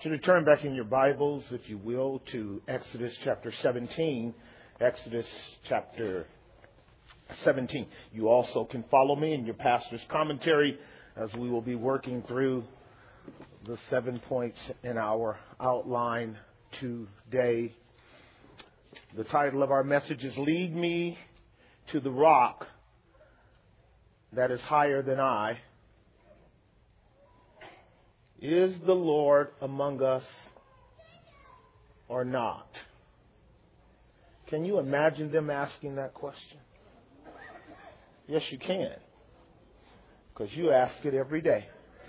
To return back in your Bibles, if you will, to Exodus chapter 17. Exodus chapter 17. You also can follow me in your pastor's commentary as we will be working through the 7 points in our outline today. The title of our message is Lead Me to the Rock That is Higher Than I. Is the Lord among us or not? Can you imagine them asking that question? Yes, you can. Because you ask it every day.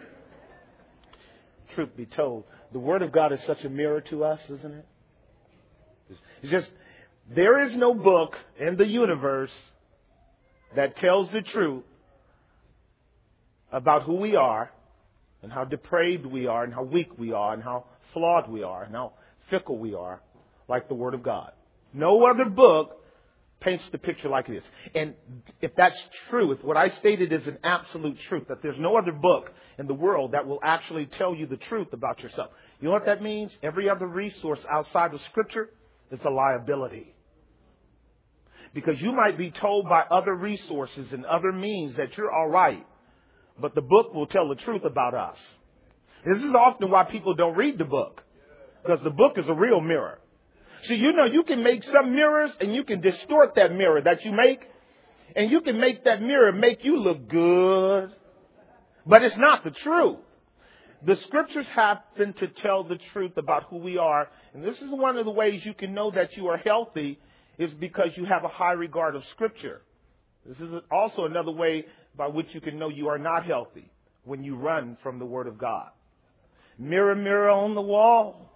Truth be told, the Word of God is such a mirror to us, isn't it? It's just, there is no book in the universe that tells the truth about who we are, and how depraved we are, and how weak we are, and how flawed we are, and how fickle we are, like the Word of God. No other book paints the picture like this. And if that's true, if what I stated is an absolute truth, that there's no other book in the world that will actually tell you the truth about yourself. You know what that means? Every other resource outside of Scripture is a liability. Because you might be told by other resources and other means that you're all right. But the book will tell the truth about us. This is often why people don't read the book. Because the book is a real mirror. So you know you can make some mirrors and you can distort that mirror that you make. And you can make that mirror make you look good. But it's not the truth. The Scriptures happen to tell the truth about who we are. And this is one of the ways you can know that you are healthy is because you have a high regard of Scripture. This is also another way by which you can know you are not healthy when you run from the Word of God. Mirror, mirror on the wall.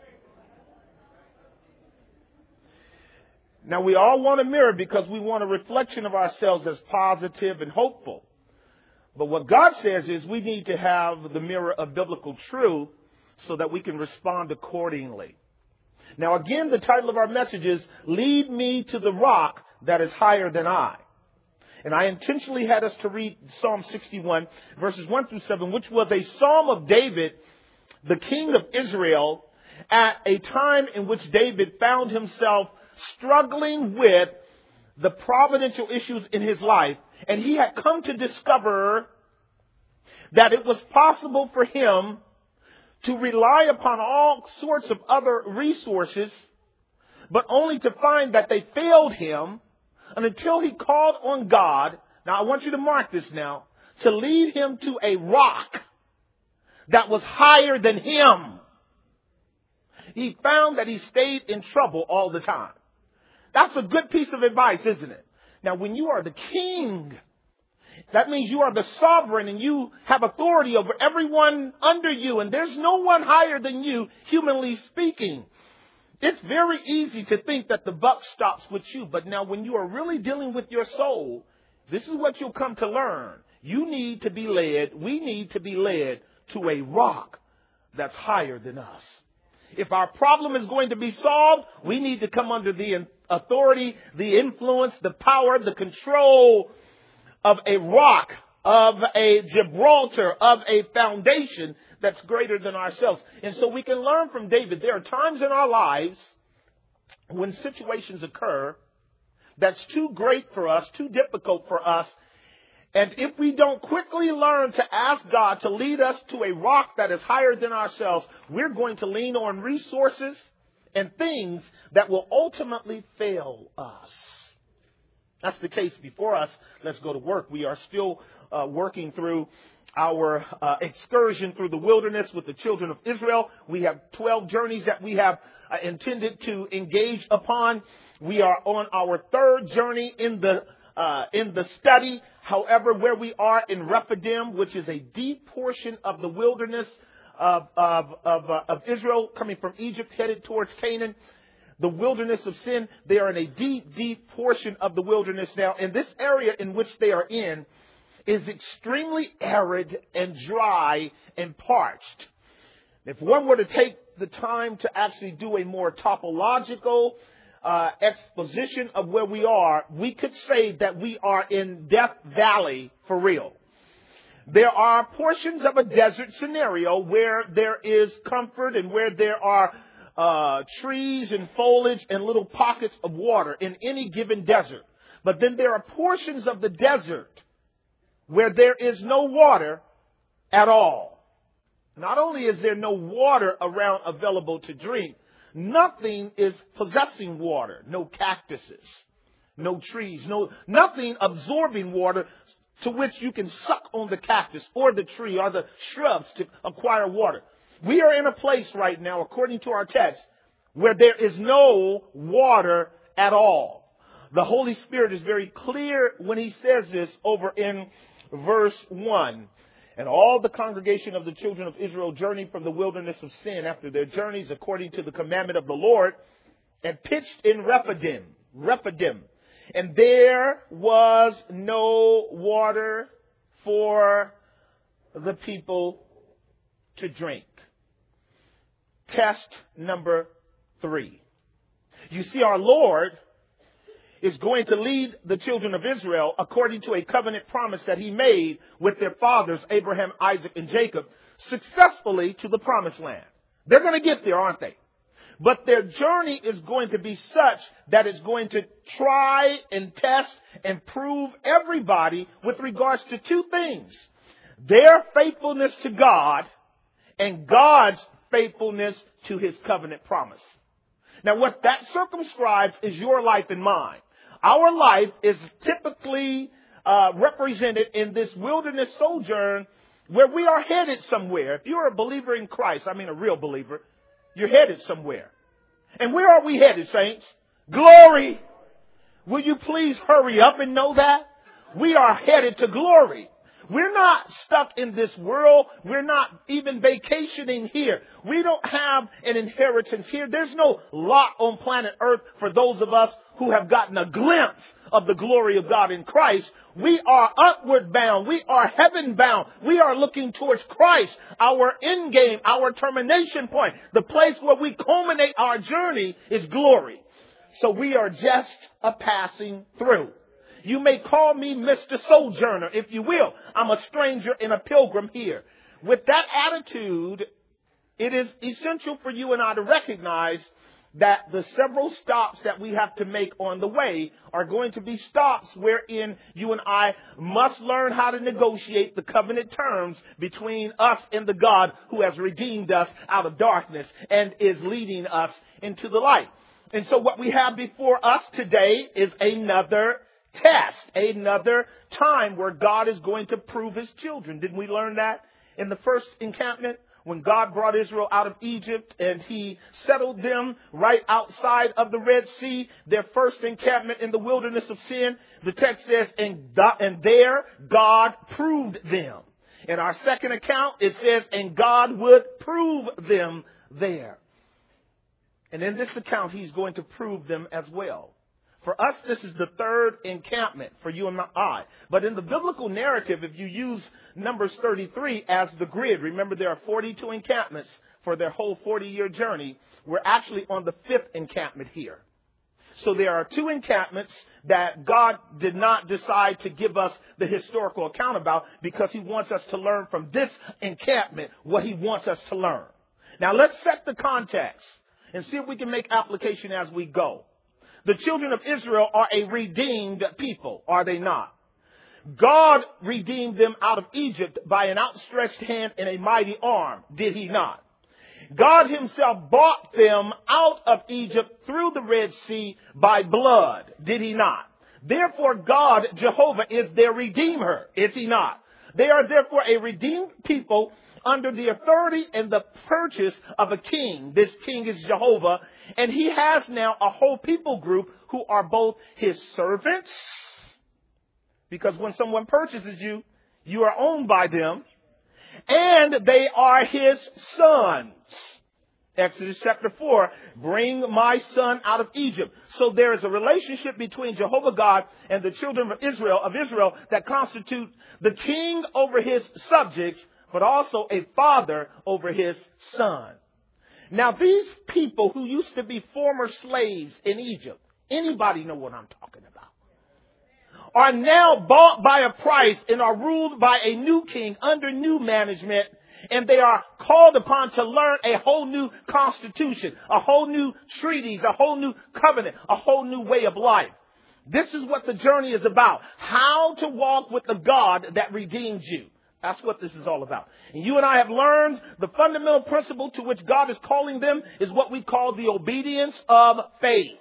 Now, we all want a mirror because we want a reflection of ourselves as positive and hopeful. But what God says is we need to have the mirror of biblical truth so that we can respond accordingly. Now, again, the title of our message is Lead Me to the Rock That is Higher Than I. And I intentionally had us to read Psalm 61, verses 1 through 7, which was a psalm of David, the king of Israel, at a time in which David found himself struggling with the providential issues in his life. And he had come to discover that it was possible for him to rely upon all sorts of other resources, but only to find that they failed him. And until he called on God, now I want you to mark this now, to lead him to a rock that was higher than him. He found that he stayed in trouble all the time. That's a good piece of advice, isn't it? Now, when you are the king, that means you are the sovereign and you have authority over everyone under you. And there's no one higher than you, humanly speaking. It's very easy to think that the buck stops with you. But now when you are really dealing with your soul, this is what you'll come to learn. You need to be led. We need to be led to a rock that's higher than us. If our problem is going to be solved, we need to come under the authority, the influence, the power, the control of a rock, of a Gibraltar, of a foundation that's greater than ourselves. And so we can learn from David. There are times in our lives when situations occur that's too great for us, too difficult for us. And if we don't quickly learn to ask God to lead us to a rock that is higher than ourselves, we're going to lean on resources and things that will ultimately fail us. That's the case before us. Let's go to work. We are still working through our excursion through the wilderness with the children of Israel. We have 12 journeys that we have intended to engage upon. We are on our third journey in the study. However, where we are in Rephidim, which is a deep portion of the wilderness of Israel, coming from Egypt, headed towards Canaan, the wilderness of sin, they are in a deep, deep portion of the wilderness now. And this area in which they are in is extremely arid and dry and parched. If one were to take the time to actually do a more topological exposition of where we are, we could say that we are in Death Valley for real. There are portions of a desert scenario where there is comfort and where there are trees and foliage and little pockets of water in any given desert. But then there are portions of the desert where there is no water at all. Not only is there no water around available to drink, nothing is possessing water. No cactuses, no trees, nothing absorbing water to which you can suck on the cactus or the tree or the shrubs to acquire water. We are in a place right now, according to our text, where there is no water at all. The Holy Spirit is very clear when he says this over in verse 1. And all the congregation of the children of Israel journeyed from the wilderness of sin after their journeys according to the commandment of the Lord and pitched in Rephidim. And there was no water for the people to drink. Test number 3. You see, our Lord is going to lead the children of Israel according to a covenant promise that he made with their fathers, Abraham, Isaac, and Jacob, successfully to the promised land. They're going to get there, aren't they? But their journey is going to be such that it's going to try and test and prove everybody with regards to 2 things. Their faithfulness to God and God's faithfulness to his covenant promise. Now, what that circumscribes is your life and mine. Our life is typically represented in this wilderness sojourn where we are headed somewhere. If you're a believer in Christ, I mean a real believer, you're headed somewhere. And where are we headed, saints? Glory. Will you please hurry up and know that? We are headed to glory. We're not stuck in this world. We're not even vacationing here. We don't have an inheritance here. There's no lot on planet Earth for those of us who have gotten a glimpse of the glory of God in Christ. We are upward bound. We are heaven bound. We are looking towards Christ, our end game, our termination point. The place where we culminate our journey is glory. So we are just a passing through. You may call me Mr. Sojourner, if you will. I'm a stranger and a pilgrim here. With that attitude, it is essential for you and I to recognize that the several stops that we have to make on the way are going to be stops wherein you and I must learn how to negotiate the covenant terms between us and the God who has redeemed us out of darkness and is leading us into the light. And so what we have before us today is another test, another time where God is going to prove his children. Didn't we learn that in the first encampment? When God brought Israel out of Egypt and he settled them right outside of the Red Sea, their first encampment in the wilderness of sin, the text says, and there God proved them. In our second account, it says, and God would prove them there. And in this account, he's going to prove them as well. For us, this is the third encampment for you and I. But in the biblical narrative, if you use Numbers 33 as the grid, remember there are 42 encampments for their whole 40-year journey. We're actually on the 5th encampment here. So there are 2 encampments that God did not decide to give us the historical account about because he wants us to learn from this encampment what he wants us to learn. Now let's set the context and see if we can make application as we go. The children of Israel are a redeemed people, are they not? God redeemed them out of Egypt by an outstretched hand and a mighty arm, did he not? God himself bought them out of Egypt through the Red Sea by blood, did he not? Therefore, God, Jehovah, is their redeemer, is he not? They are therefore a redeemed people under the authority and the purchase of a king. This king is Jehovah. And he has now a whole people group who are both his servants. Because when someone purchases you, you are owned by them. And they are his sons. Exodus chapter 4, bring my son out of Egypt. So there is a relationship between Jehovah God and the children of Israel that constitute the king over his subjects, but also a father over his son. Now, these people who used to be former slaves in Egypt, anybody know what I'm talking about? are now bought by a price and are ruled by a new king under new management. And they are called upon to learn a whole new constitution, a whole new treaties, a whole new covenant, a whole new way of life. This is what the journey is about. How to walk with the God that redeemed you. That's what this is all about. And you and I have learned the fundamental principle to which God is calling them is what we call the obedience of faith.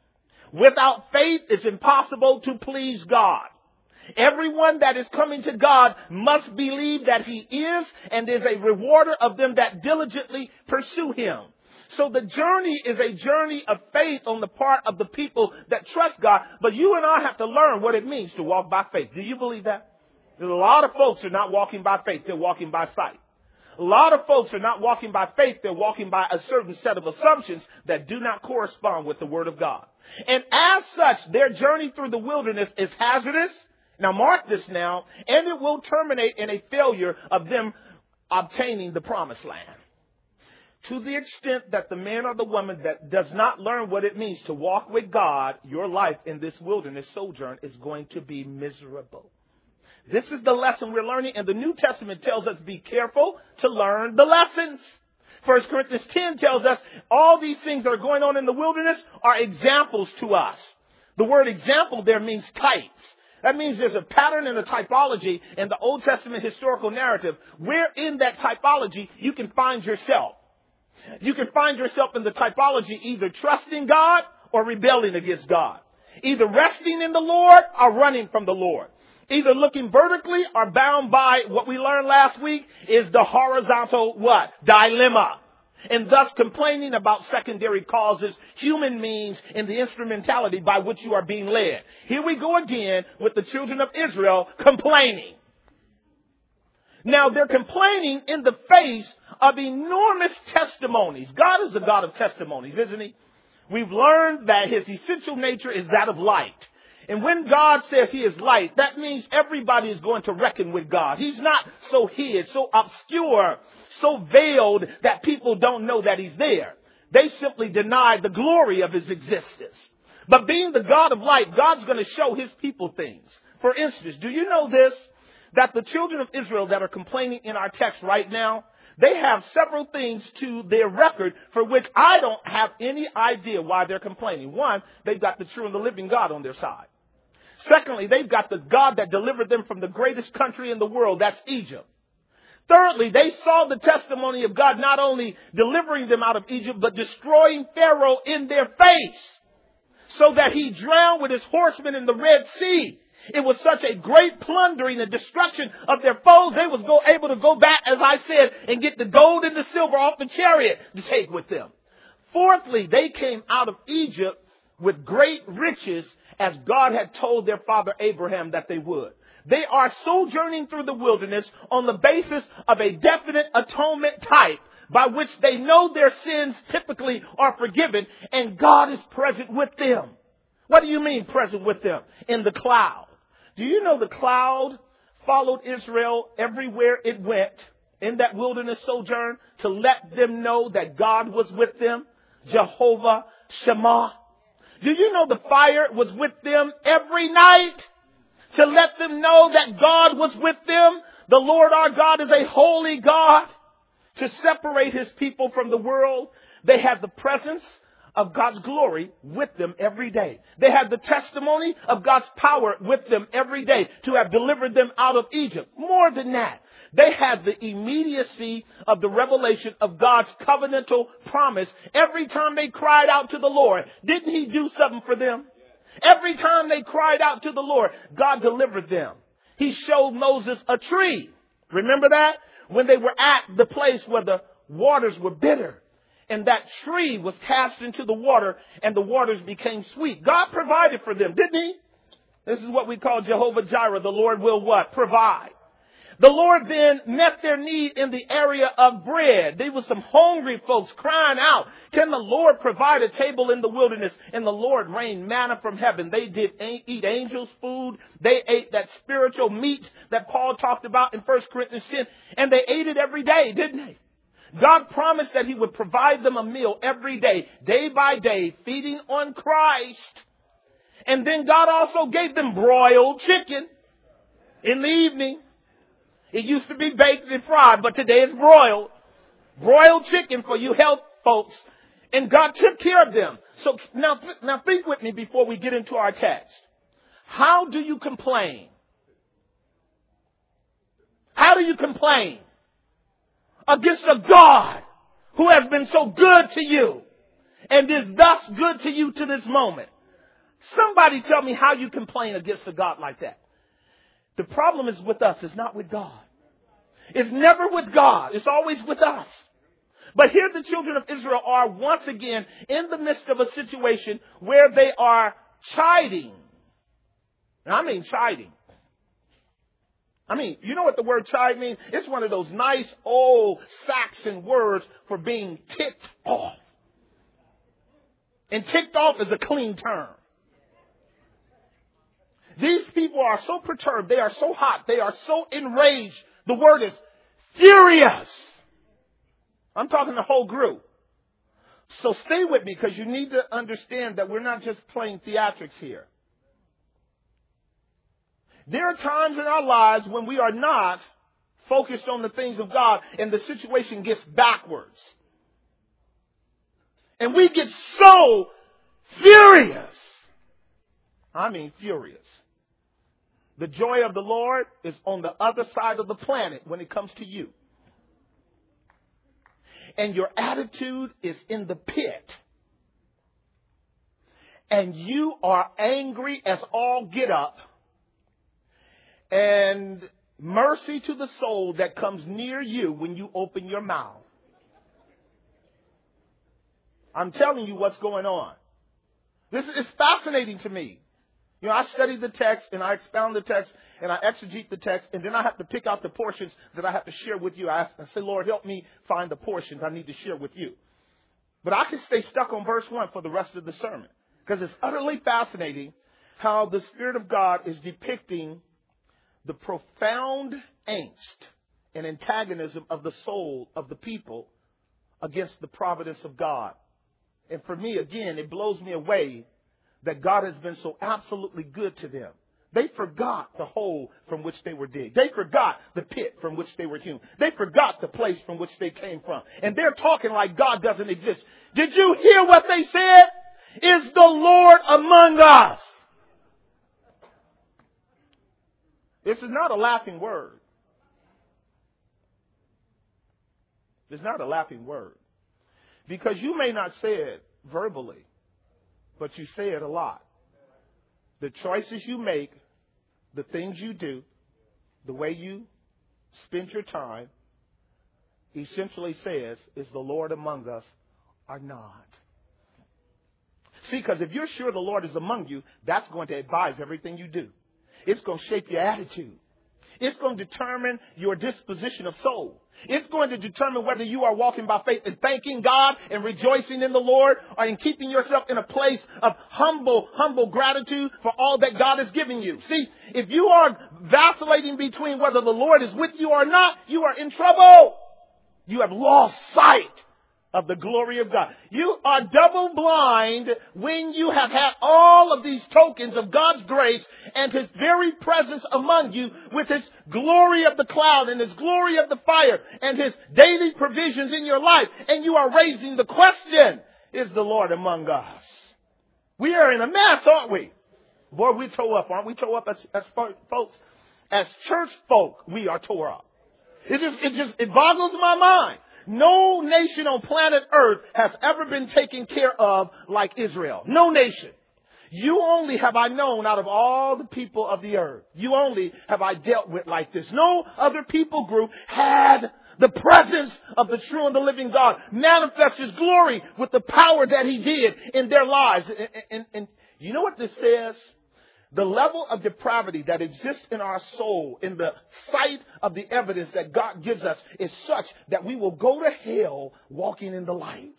Without faith, it's impossible to please God. Everyone that is coming to God must believe that he is and is a rewarder of them that diligently pursue him. So the journey is a journey of faith on the part of the people that trust God. But you and I have to learn what it means to walk by faith. Do you believe that? There's a lot of folks are not walking by faith. They're walking by sight. A lot of folks are not walking by faith. They're walking by a certain set of assumptions that do not correspond with the Word of God. And as such, their journey through the wilderness is hazardous. Now mark this now, and it will terminate in a failure of them obtaining the promised land. To the extent that the man or the woman that does not learn what it means to walk with God, your life in this wilderness sojourn is going to be miserable. This is the lesson we're learning, and the New Testament tells us be careful to learn the lessons. 1 Corinthians 10 tells us all these things that are going on in the wilderness are examples to us. The word example there means types. That means there's a pattern and a typology in the Old Testament historical narrative where in that typology you can find yourself. You can find yourself in the typology either trusting God or rebelling against God. Either resting in the Lord or running from the Lord. Either looking vertically or bound by what we learned last week is the horizontal what? Dilemma. And thus complaining about secondary causes, human means, and the instrumentality by which you are being led. Here we go again with the children of Israel complaining. Now they're complaining in the face of enormous testimonies. God is a God of testimonies, isn't he? We've learned that his essential nature is that of light. And when God says he is light, that means everybody is going to reckon with God. He's not so hid, so obscure, so veiled that people don't know that he's there. They simply deny the glory of his existence. But being the God of light, God's going to show his people things. For instance, do you know this? That the children of Israel that are complaining in our text right now, they have several things to their record for which I don't have any idea why they're complaining. One, they've got the true and the living God on their side. Secondly, they've got the God that delivered them from the greatest country in the world, that's Egypt. Thirdly, they saw the testimony of God not only delivering them out of Egypt, but destroying Pharaoh in their face so that he drowned with his horsemen in the Red Sea. It was such a great plundering and destruction of their foes. They was able to go back, as I said, and get the gold and the silver off the chariot to take with them. Fourthly, they came out of Egypt with great riches as God had told their father Abraham that they would. They are sojourning through the wilderness on the basis of a definite atonement type by which they know their sins typically are forgiven and God is present with them. What do you mean present with them? In the cloud. Do you know the cloud followed Israel everywhere it went in that wilderness sojourn to let them know that God was with them? Jehovah Shammah. Do you know the fire was with them every night to let them know that God was with them? The Lord our God is a holy God. To separate his people from the world, they had the presence of God's glory with them every day. They had the testimony of God's power with them every day to have delivered them out of Egypt. More than that, they had the immediacy of the revelation of God's covenantal promise every time they cried out to the Lord. Didn't he do something for them? Every time they cried out to the Lord, God delivered them. He showed Moses a tree. Remember that? When they were at the place where the waters were bitter. And that tree was cast into the water and the waters became sweet. God provided for them, didn't he? This is what we call Jehovah Jireh. The Lord will what? Provide. The Lord then met their need in the area of bread. There were some hungry folks crying out, can the Lord provide a table in the wilderness? And the Lord rained manna from heaven. They did eat angels' food. They ate that spiritual meat that Paul talked about in 1 Corinthians 10. And they ate it every day, didn't they? God promised that he would provide them a meal every day by day, feeding on Christ. And then God also gave them broiled chicken in the evening. It used to be baked and fried, but today it's broiled. Broiled chicken for you health folks. And God took care of them. So now think with me before we get into our text. How do you complain? How do you complain against a God who has been so good to you and is thus good to you to this moment? Somebody tell me how you complain against a God like that. The problem is with us. It's not with God. It's never with God. It's always with us. But here the children of Israel are once again in the midst of a situation where they are chiding. And I mean chiding. I mean, you know what the word chide means? It's one of those nice old Saxon words for being ticked off. And ticked off is a clean term. These people are so perturbed. They are so hot. They are so enraged. The word is furious. I'm talking the whole group. So stay with me because you need to understand that we're not just playing theatrics here. There are times in our lives when we are not focused on the things of God and the situation gets backwards. And we get so furious. I mean furious. The joy of the Lord is on the other side of the planet when it comes to you. And your attitude is in the pit. And you are angry as all get up. And mercy to the soul that comes near you when you open your mouth. I'm telling you what's going on. This is fascinating to me. You know, I study the text and I expound the text and I exegete the text, and then I have to pick out the portions that I have to share with you. I say, Lord, help me find the portions I need to share with you. But I can stay stuck on verse 1 for the rest of the sermon because it's utterly fascinating how the Spirit of God is depicting the profound angst and antagonism of the soul of the people against the providence of God. And for me, again, it blows me away that God has been so absolutely good to them. They forgot the hole from which they were digged. They forgot the pit from which they were hewn. They forgot the place from which they came from. And they're talking like God doesn't exist. Did you hear what they said? Is the Lord among us? This is not a laughing word. It's not a laughing word. Because you may not say it verbally, but you say it a lot. The choices you make, the things you do, the way you spend your time, essentially says, is the Lord among us or not? See, because if you're sure the Lord is among you, that's going to advise everything you do. It's going to shape your attitude. It's going to determine your disposition of soul. It's going to determine whether you are walking by faith and thanking God and rejoicing in the Lord, or in keeping yourself in a place of humble gratitude for all that God has given you. See, if you are vacillating between whether the Lord is with you or not, you are in trouble. You have lost sight of the glory of God. You are double blind when you have had all of these tokens of God's grace and His very presence among you, with His glory of the cloud and His glory of the fire and His daily provisions in your life. And you are raising the question, is the Lord among us? We are in a mess, aren't we? Boy, we tore up, aren't we? Tore up as folks. As church folk, we are tore up. It boggles my mind. No nation on planet Earth has ever been taken care of like Israel. No nation. You only have I known out of all the people of the earth. You only have I dealt with like this. No other people group had the presence of the true and the living God manifest His glory with the power that He did in their lives. And you know what this says? The level of depravity that exists in our soul in the sight of the evidence that God gives us is such that we will go to hell walking in the light.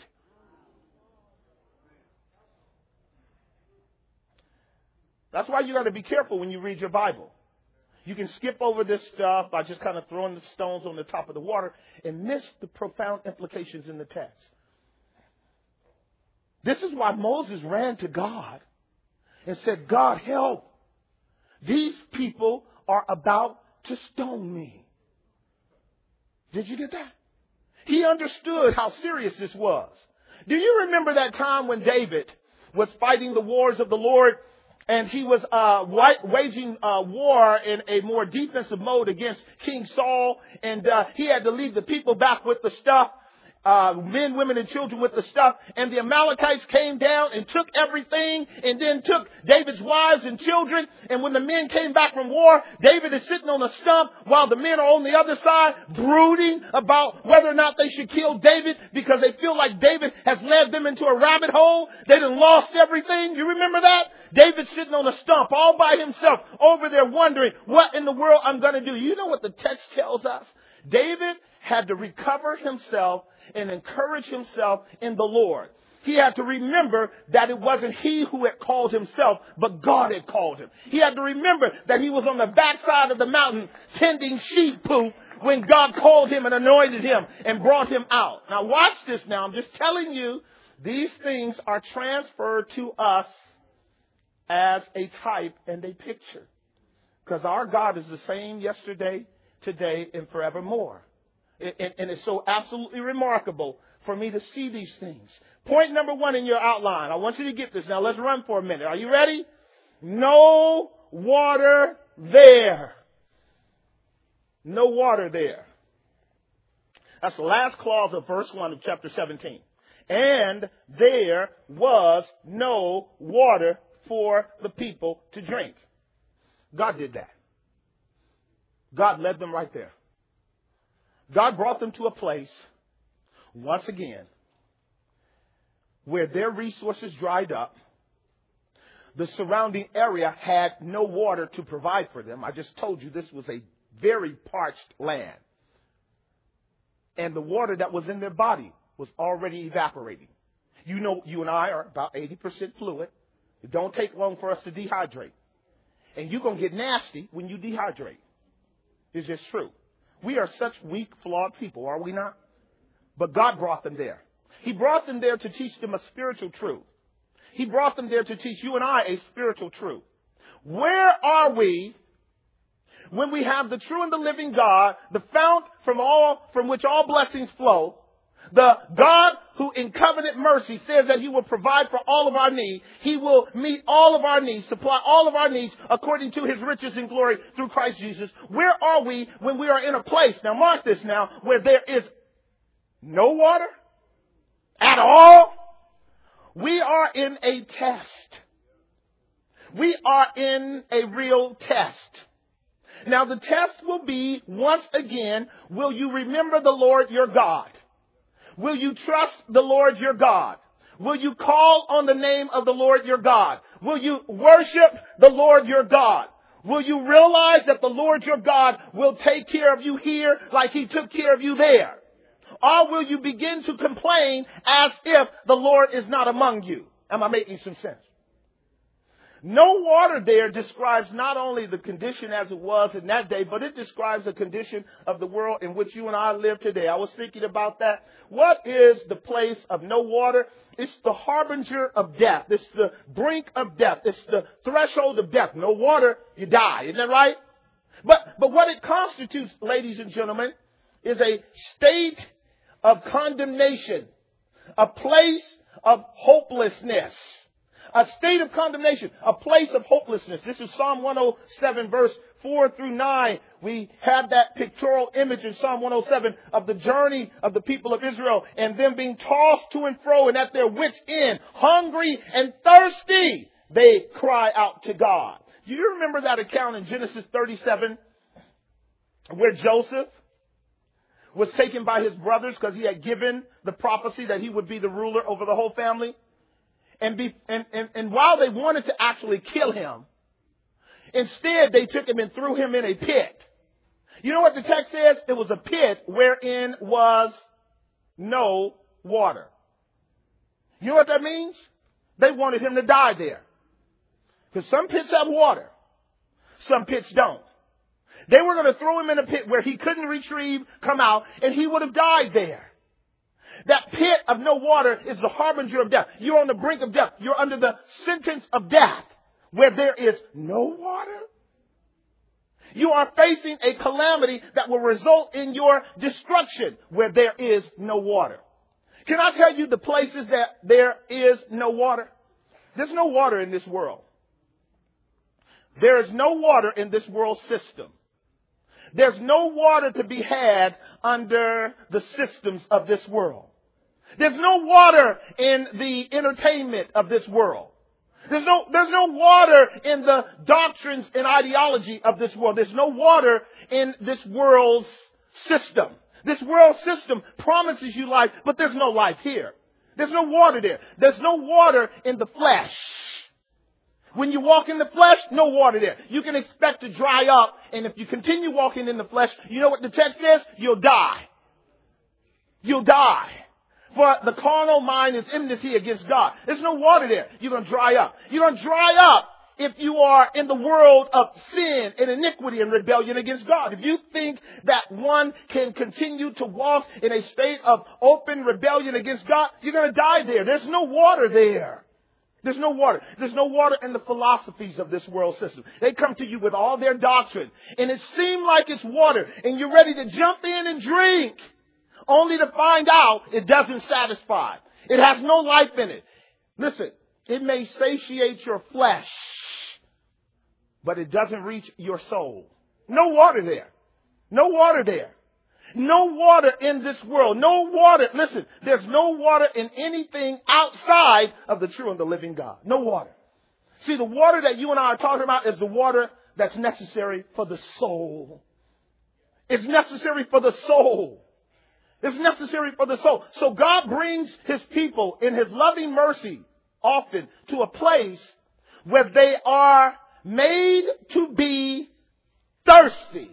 That's why you got to be careful when you read your Bible. You can skip over this stuff by just kind of throwing the stones on the top of the water and miss the profound implications in the text. This is why Moses ran to God. and said, God, help. These people are about to stone me. Did you get that? He understood how serious this was. Do you remember that time when David was fighting the wars of the Lord, and he was waging war in a more defensive mode against King Saul, and he had to leave the people back with the stuff, men, women, and children with the stuff, and the Amalekites came down and took everything, and then took David's wives and children, and when the men came back from war, David is sitting on a stump while the men are on the other side brooding about whether or not they should kill David because they feel like David has led them into a rabbit hole. They done lost everything. You remember that? David's sitting on a stump all by himself over there wondering what in the world I'm going to do. You know what the text tells us? David had to recover himself and encourage himself in the Lord. He had to remember that it wasn't he who had called himself, but God had called him. He had to remember that he was on the backside of the mountain tending sheep poop when God called him and anointed him and brought him out. Now watch this now. I'm just telling you, these things are transferred to us as a type and a picture. Because our God is the same yesterday, today, and forevermore. And it's so absolutely remarkable for me to see these things. Point number 1 in your outline. I want you to get this. Now let's run for a minute. Are you ready? No water there. No water there. That's the last clause of verse 1 of chapter 17. And there was no water for the people to drink. God did that. God led them right there. God brought them to a place, once again, where their resources dried up. The surrounding area had no water to provide for them. I just told you this was a very parched land. And the water that was in their body was already evaporating. You know, you and I are about 80% fluid. It don't take long for us to dehydrate. And you're going to get nasty when you dehydrate. It's just true. We are such weak, flawed people, are we not? But God brought them there. He brought them there to teach them a spiritual truth. He brought them there to teach you and I a spiritual truth. Where are we when we have the true and the living God, the fount from which all blessings flow, the God who in covenant mercy says that he will provide for all of our needs. He will meet all of our needs, supply all of our needs according to his riches and glory through Christ Jesus. Where are we when we are in a place, now mark this now, where there is no water at all? We are in a test. We are in a real test. Now the test will be, once again, will you remember the Lord your God? Will you trust the Lord your God? Will you call on the name of the Lord your God? Will you worship the Lord your God? Will you realize that the Lord your God will take care of you here like he took care of you there? Or will you begin to complain as if the Lord is not among you? Am I making some sense? No water there describes not only the condition as it was in that day, but it describes the condition of the world in which you and I live today. I was thinking about that. What is the place of no water? It's the harbinger of death. It's the brink of death. It's the threshold of death. No water, you die. Isn't that right? But what it constitutes, ladies and gentlemen, is a state of condemnation, a place of hopelessness. A state of condemnation, a place of hopelessness. This is Psalm 107, verse 4 through 9. We have that pictorial image in Psalm 107 of the journey of the people of Israel and them being tossed to and fro and at their wits' end, hungry and thirsty, they cry out to God. Do you remember that account in Genesis 37 where Joseph was taken by his brothers because he had given the prophecy that he would be the ruler over the whole family? And while they wanted to actually kill him, instead they took him and threw him in a pit. You know what the text says? It was a pit wherein was no water. You know what that means? They wanted him to die there. Because some pits have water. Some pits don't. They were going to throw him in a pit where he couldn't come out, and he would have died there. That pit of no water is the harbinger of death. You're on the brink of death. You're under the sentence of death. where there is no water? You are facing a calamity that will result in your destruction where there is no water. Can I tell you the places that there is no water? There's no water in this world. There is no water in this world system. There's no water to be had under the systems of this world. There's no water in the entertainment of this world. There's no water in the doctrines and ideology of this world. There's no water in this world's system. This world system promises you life, but there's no life here. There's no water there. There's no water in the flesh. When you walk in the flesh, no water there. You can expect to dry up, and if you continue walking in the flesh, you know what the text says? You'll die. You'll die. For the carnal mind is enmity against God. There's no water there. You're going to dry up. You're going to dry up if you are in the world of sin and iniquity and rebellion against God. If you think that one can continue to walk in a state of open rebellion against God, you're going to die there. There's no water there. There's no water. There's no water in the philosophies of this world system. They come to you with all their doctrine, and it seems like it's water, and you're ready to jump in and drink, only to find out it doesn't satisfy. It has no life in it. Listen, it may satiate your flesh, but it doesn't reach your soul. No water there. No water there. No water in this world. No water. Listen, there's no water in anything outside of the true and the living God. No water. See, the water that you and I are talking about is the water that's necessary for the soul. It's necessary for the soul. It's necessary for the soul. So God brings his people in his loving mercy often to a place where they are made to be thirsty.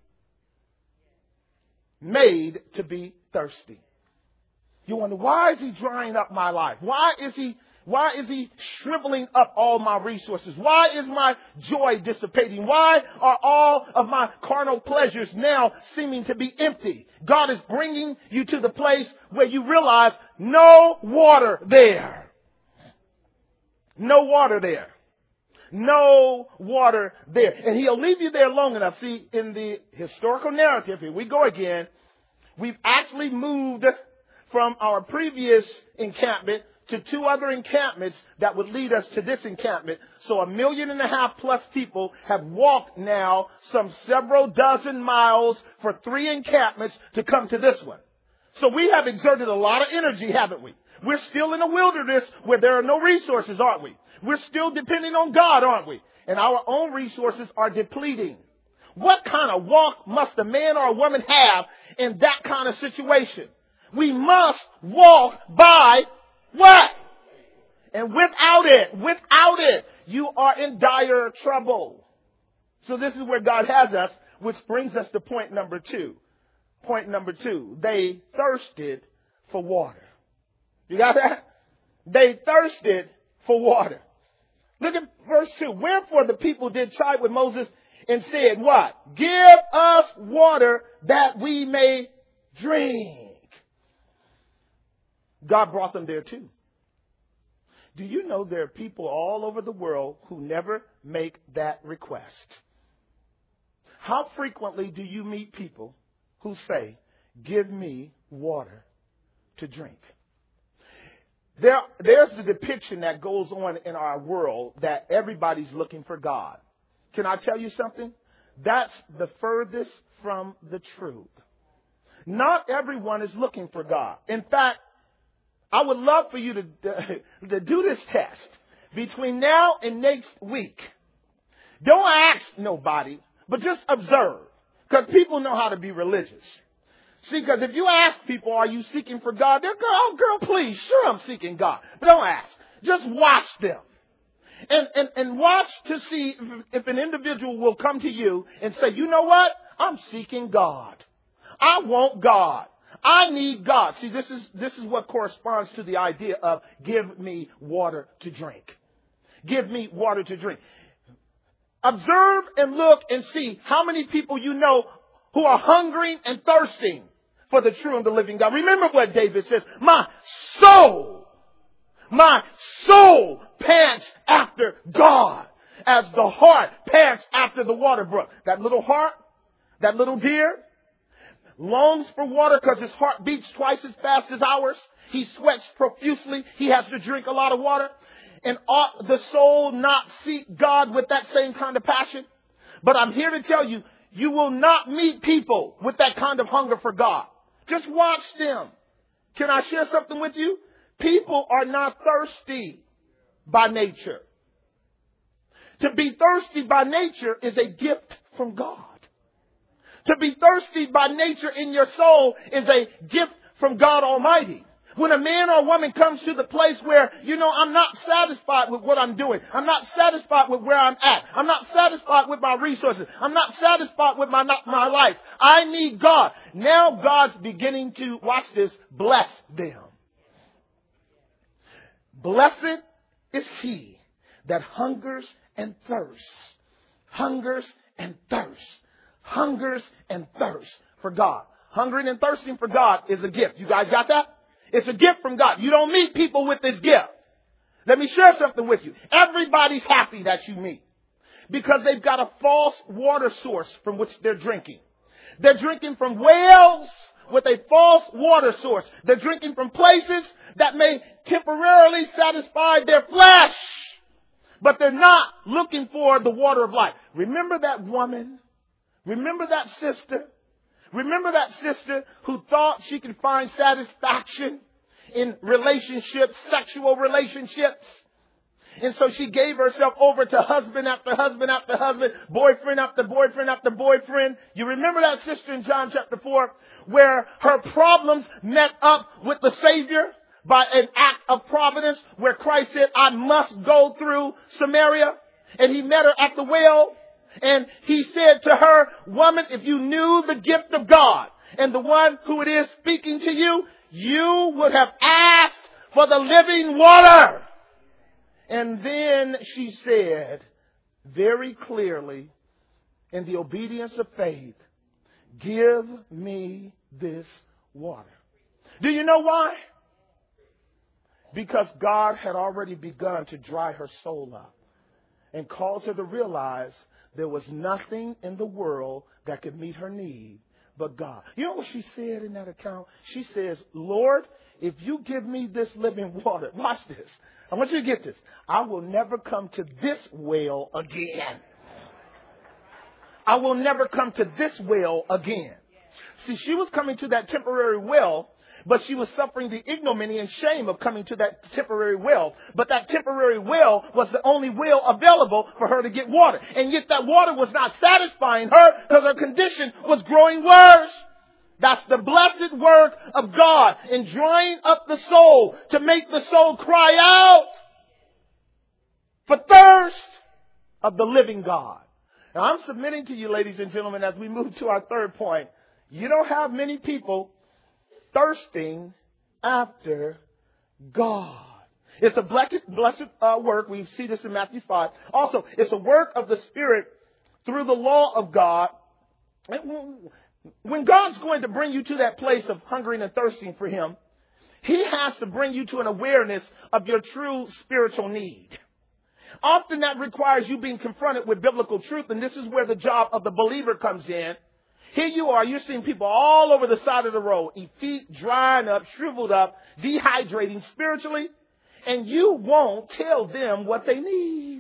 Made to be thirsty. You wonder, why is he drying up my life? Why is he shriveling up all my resources? Why is my joy dissipating? Why are all of my carnal pleasures now seeming to be empty? God is bringing you to the place where you realize no water there. No water there. No water there. And he'll leave you there long enough. See, in the historical narrative, here we go again, we've actually moved from our previous encampment to two other encampments that would lead us to this encampment. So 1.5 million plus people have walked now some several dozen miles for 3 encampments to come to this one. So we have exerted a lot of energy, haven't we? We're still in a wilderness where there are no resources, aren't we? We're still depending on God, aren't we? And our own resources are depleting. What kind of walk must a man or a woman have in that kind of situation? We must walk by what? And without it, you are in dire trouble. So this is where God has us, which brings us to point number 2. Point number 2, they thirsted for water. You got that? They thirsted for water. Look at verse 2. Wherefore the people did chide with Moses and said, what? Give us water that we may drink. God brought them there too. Do you know there are people all over the world who never make that request? How frequently do you meet people who say, give me water to drink? There's the depiction that goes on in our world that everybody's looking for God. Can I tell you something? That's the furthest from the truth. Not everyone is looking for God. In fact, I would love for you to do this test between now and next week. Don't ask nobody, but just observe. Because people know how to be religious. See, because if you ask people, are you seeking for God? They'll go, oh, girl, please. Sure, I'm seeking God. But don't ask. Just watch them. And watch to see if an individual will come to you and say, you know what? I'm seeking God. I want God. I need God. See, this is what corresponds to the idea of give me water to drink. Give me water to drink. Observe and look and see how many people you know who are hungering and thirsting for the true and the living God. Remember what David says, my soul pants after God. as the hart pants after the water brook. That little hart, that little deer, longs for water because his heart beats twice as fast as ours. He sweats profusely. He has to drink a lot of water. And ought the soul not seek God with that same kind of passion? But I'm here to tell you, you will not meet people with that kind of hunger for God. Just watch them. Can I share something with you? People are not thirsty by nature. To be thirsty by nature is a gift from God. To be thirsty by nature in your soul is a gift from God Almighty. When a man or woman comes to the place where, I'm not satisfied with what I'm doing. I'm not satisfied with where I'm at. I'm not satisfied with my resources. I'm not satisfied with my life. I need God. Now God's beginning to, watch this, bless them. Blessed is he that hungers and thirsts. Hungers and thirsts. Hungers and thirsts for God. Hungering and thirsting for God is a gift. You guys got that? It's a gift from God. You don't meet people with this gift. Let me share something with you. Everybody's happy that you meet because they've got a false water source from which they're drinking. They're drinking from wells with a false water source. They're drinking from places that may temporarily satisfy their flesh, but they're not looking for the water of life. Remember that woman? Remember that sister? Remember that sister who thought she could find satisfaction in relationships, sexual relationships? And so she gave herself over to husband after husband after husband, boyfriend after boyfriend after boyfriend. You remember that sister in John chapter 4 where her problems met up with the Savior by an act of providence where Christ said, I must go through Samaria. And he met her at the well. And he said to her, woman, if you knew the gift of God and the one who it is speaking to you, you would have asked for the living water. And then she said very clearly, in the obedience of faith, give me this water. Do you know why? Because God had already begun to dry her soul up and cause her to realize there was nothing in the world that could meet her need but God. You know what she said in that account? She says, Lord, if you give me this living water, watch this. I want you to get this. I will never come to this well again. I will never come to this well again. See, she was coming to that temporary well, but she was suffering the ignominy and shame of coming to that temporary well. But that temporary well was the only well available for her to get water. And yet that water was not satisfying her because her condition was growing worse. That's the blessed work of God in drying up the soul to make the soul cry out for thirst of the living God. Now I'm submitting to you, ladies and gentlemen, as we move to our third point. You don't have many people thirsting after God. It's a blessed work. We see this in Matthew 5. Also, it's a work of the Spirit through the law of God. When God's going to bring you to that place of hungering and thirsting for Him, He has to bring you to an awareness of your true spiritual need. Often that requires you being confronted with biblical truth, and this is where the job of the believer comes in. Here you are, you're seeing people all over the side of the road, feet drying up, shriveled up, dehydrating spiritually, and you won't tell them what they need.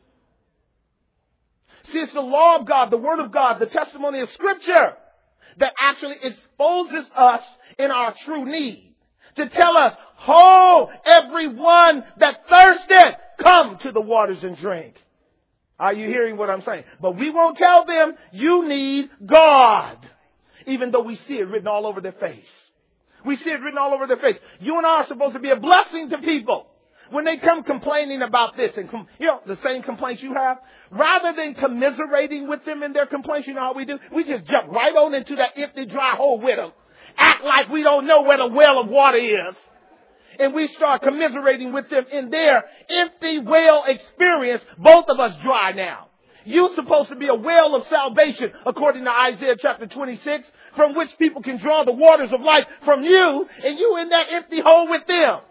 See, it's the law of God, the Word of God, the testimony of Scripture that actually exposes us in our true need. To tell us, ho, everyone that thirsteth, come to the waters and drink. Are you hearing what I'm saying? But we won't tell them you need God, even though we see it written all over their face. We see it written all over their face. You and I are supposed to be a blessing to people. When they come complaining about this and, the same complaints you have, rather than commiserating with them in their complaints, you know how we do? We just jump right on into that empty, dry hole with them. Act like we don't know where the well of water is. And we start commiserating with them in their empty well experience. Both of us dry now. You're supposed to be a well of salvation, according to Isaiah chapter 26, from which people can draw the waters of life from you, and you in that empty hole with them.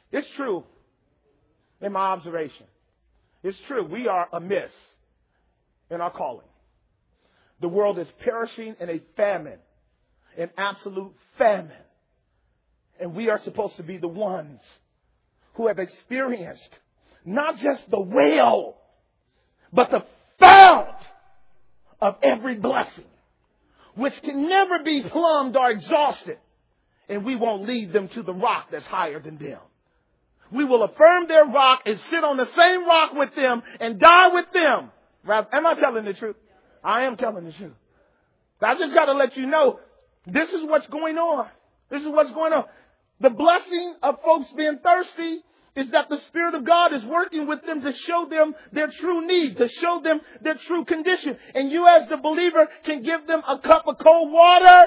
It's true in my observation. It's true. We are amiss in our calling. The world is perishing in a famine, an absolute famine. And we are supposed to be the ones who have experienced not just the well, but the fount of every blessing, which can never be plumbed or exhausted. And we won't lead them to the rock that's higher than them. We will affirm their rock and sit on the same rock with them and die with them. Am I telling the truth? I am telling the truth. I just got to let you know, this is what's going on. This is what's going on. The blessing of folks being thirsty is that the Spirit of God is working with them to show them their true need, to show them their true condition. And you as the believer can give them a cup of cold water.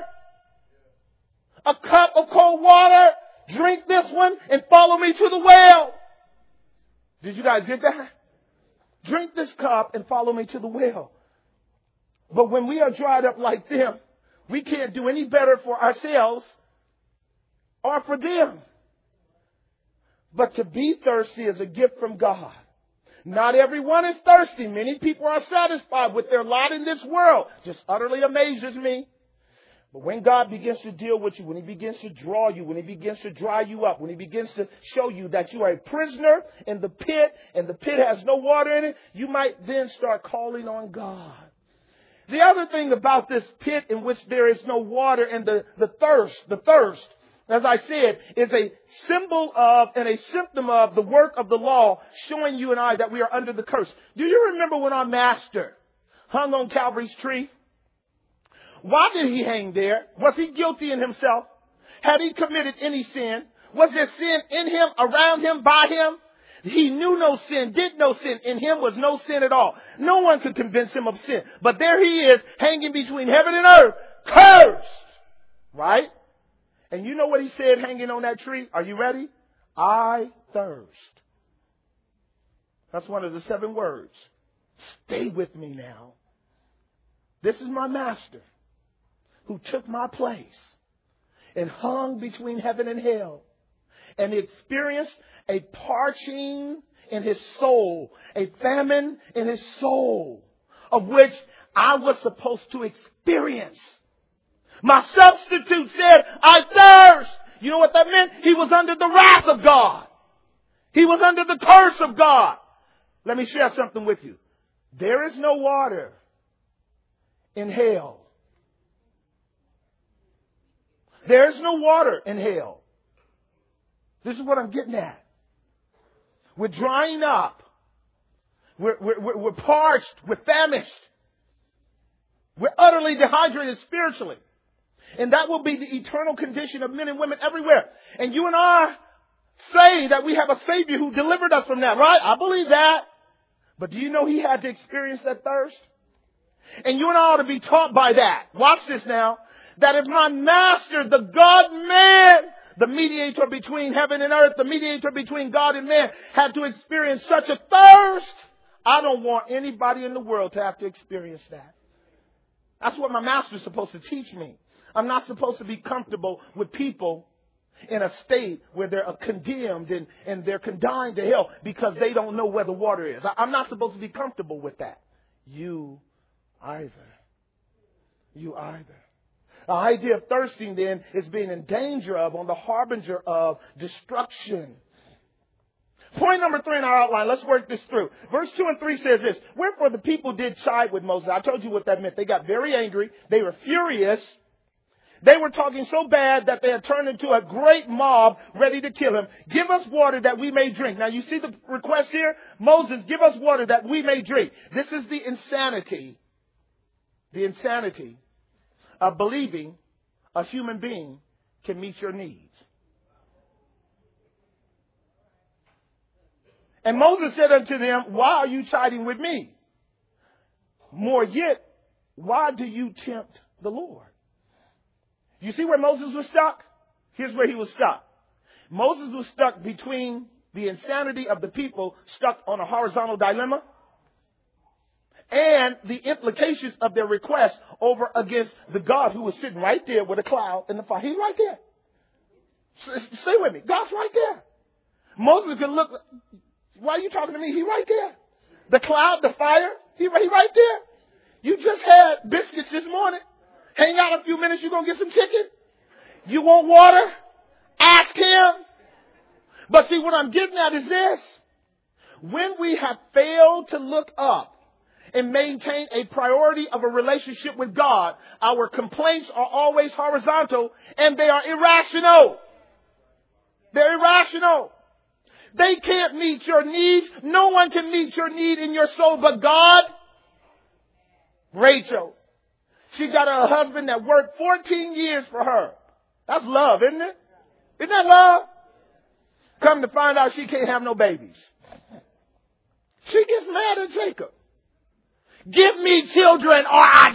A cup of cold water. Drink this one and follow me to the well. Did you guys get that? Drink this cup and follow me to the well. But when we are dried up like them, we can't do any better for ourselves or for them. But to be thirsty is a gift from God. Not everyone is thirsty. Many people are satisfied with their lot in this world. Just utterly amazes me. But when God begins to deal with you, when He begins to draw you, when He begins to dry you up, when He begins to show you that you are a prisoner in the pit and the pit has no water in it, you might then start calling on God. The other thing about this pit in which there is no water and the thirst, as I said, is a symbol of and a symptom of the work of the law showing you and I that we are under the curse. Do you remember when our Master hung on Calvary's tree? Why did He hang there? Was He guilty in Himself? Had He committed any sin? Was there sin in Him, around Him, by Him? He knew no sin, did no sin. In Him was no sin at all. No one could convince Him of sin. But there He is, hanging between heaven and earth, cursed. Right? And you know what He said hanging on that tree? Are you ready? I thirst. That's one of the 7 words. Stay with me now. This is my Master who took my place and hung between heaven and hell and experienced a parching in His soul, a famine in His soul, of which I was supposed to experience. My substitute said, I thirst. You know what that meant? He was under the wrath of God. He was under the curse of God. Let me share something with you. There is no water in hell. There is no water in hell. This is what I'm getting at. We're drying up. We're parched. We're famished. We're utterly dehydrated spiritually. And that will be the eternal condition of men and women everywhere. And you and I say that we have a Savior who delivered us from that, right? I believe that. But do you know He had to experience that thirst? And you and I ought to be taught by that. Watch this now. That if my Master, the God-man, the mediator between heaven and earth, the mediator between God and man, had to experience such a thirst, I don't want anybody in the world to have to experience that. That's what my Master is supposed to teach me. I'm not supposed to be comfortable with people in a state where they're condemned and they're condemned to hell because they don't know where the water is. I'm not supposed to be comfortable with that. You either. You either. The idea of thirsting then is being in danger of, on the harbinger of destruction. Point number 3 in our outline. Let's work this through. Verse 2 and 3 says this. Wherefore the people did chide with Moses. I told you what that meant. They got very angry. They were furious. They were talking so bad that they had turned into a great mob ready to kill him. Give us water that we may drink. Now you see the request here? Moses, give us water that we may drink. This is the insanity of believing a human being can meet your needs. And Moses said unto them, why are you chiding with me? More yet, why do you tempt the Lord? You see where Moses was stuck? Here's where he was stuck. Moses was stuck between the insanity of the people, stuck on a horizontal dilemma, and the implications of their request over against the God who was sitting right there with a cloud in the fire. He's right there. Stay with me. God's right there. Moses could look. Why are you talking to me? He right there. The cloud, the fire, he right there. You just had biscuits this morning. Hang out a few minutes, you're going to get some chicken. You want water? Ask him. But see, what I'm getting at is this. When we have failed to look up and maintain a priority of a relationship with God, our complaints are always horizontal and they are irrational. They're irrational. They can't meet your needs. No one can meet your need in your soul but God. Rachel. She got a husband that worked 14 years for her. That's love, isn't it? Isn't that love? Come to find out she can't have no babies. She gets mad at Jacob. Give me children or I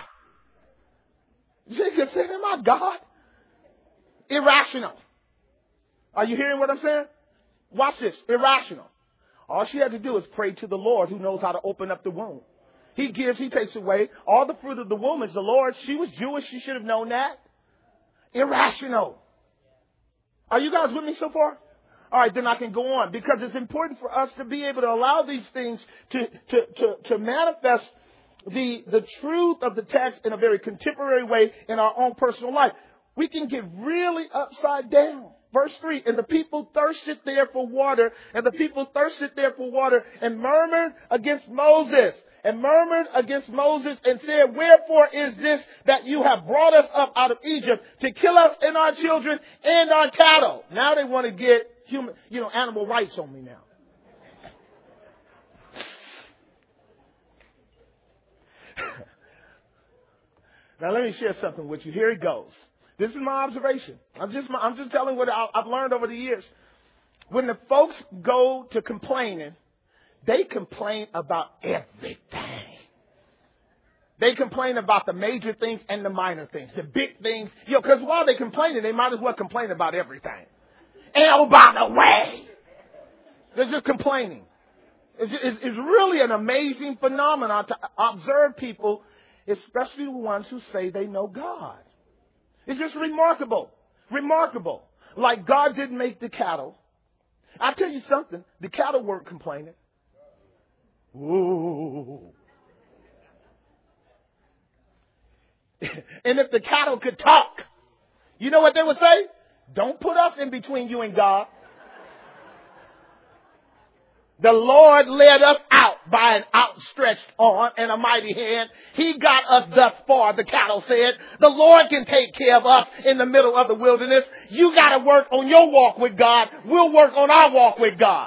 die. Jacob said, am I God? Irrational. Are you hearing what I'm saying? Watch this. Irrational. All she had to do is pray to the Lord who knows how to open up the womb. He gives, he takes away. All the fruit of the womb is the Lord. She was Jewish. She should have known that. Irrational. Are you guys with me so far? All right, then I can go on because it's important for us to be able to allow these things to manifest the truth of the text in a very contemporary way in our own personal life. We can get really upside down. Verse 3, and the people thirsted there for water, and the people thirsted there for water, and murmured against Moses, and said, wherefore is this that you have brought us up out of Egypt to kill us and our children and our cattle? Now they want to get animal rights on me now. Now let me share something with you. Here it goes. This is my observation. I'm just telling what I've learned over the years. When the folks go to complaining, they complain about everything. They complain about the major things and the minor things, the big things. Because while they're complaining, they might as well complain about everything. And oh, by the way, they're just complaining. It's really an amazing phenomenon to observe people, especially the ones who say they know God. It's just remarkable. Remarkable. Like God didn't make the cattle. I'll tell you something. The cattle weren't complaining. Ooh. And if the cattle could talk, you know what they would say? Don't put us in between you and God. The Lord led us out by an outstretched arm and a mighty hand. He got us thus far, the cattle said. The Lord can take care of us in the middle of the wilderness. You got to work on your walk with God. We'll work on our walk with God.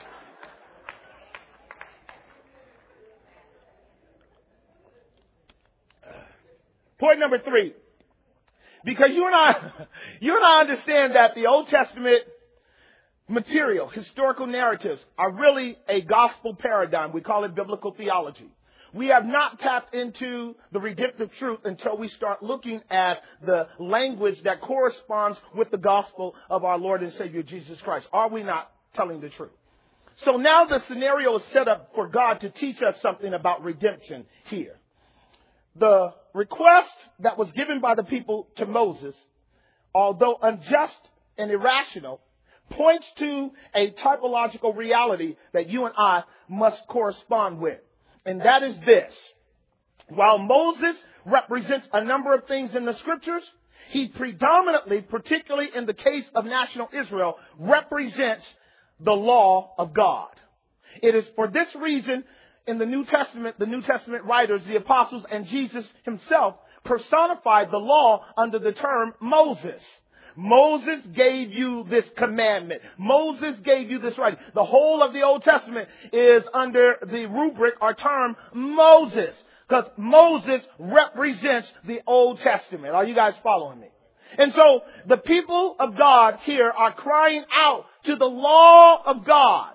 Point number 3. Because you and I understand that the Old Testament material, historical narratives, are really a gospel paradigm. We call it biblical theology. We have not tapped into the redemptive truth until we start looking at the language that corresponds with the gospel of our Lord and Savior Jesus Christ. Are we not telling the truth? So now the scenario is set up for God to teach us something about redemption here. The request that was given by the people to Moses, although unjust and irrational, points to a typological reality that you and I must correspond with. And that is this. While Moses represents a number of things in the scriptures, he predominantly, particularly in the case of national Israel, represents the law of God. It is for this reason in the New Testament writers, the apostles, and Jesus himself personified the law under the term Moses. Moses gave you this commandment. Moses gave you this right. The whole of the Old Testament is under the rubric or term Moses, because Moses represents the Old Testament. Are you guys following me? And so the people of God here are crying out to the law of God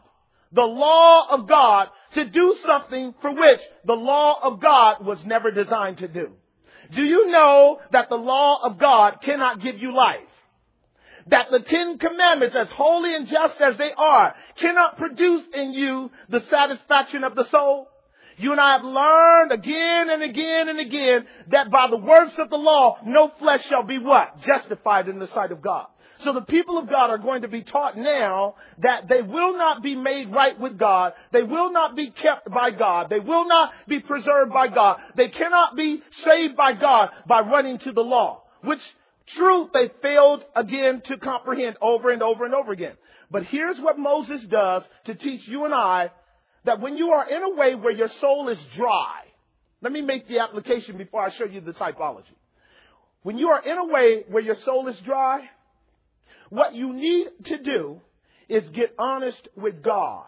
to do something for which the law of God was never designed to do. Do you know that the law of God cannot give you life? That the 10 Commandments, as holy and just as they are, cannot produce in you the satisfaction of the soul? You and I have learned again and again and again that by the works of the law, no flesh shall be what? Justified in the sight of God. So the people of God are going to be taught now that they will not be made right with God. They will not be kept by God. They will not be preserved by God. They cannot be saved by God by running to the law, which truth they failed again to comprehend over and over and over again. But here's what Moses does to teach you and I that when you are in a way where your soul is dry, let me make the application before I show you the typology. When you are in a way where your soul is dry, what you need to do is get honest with God.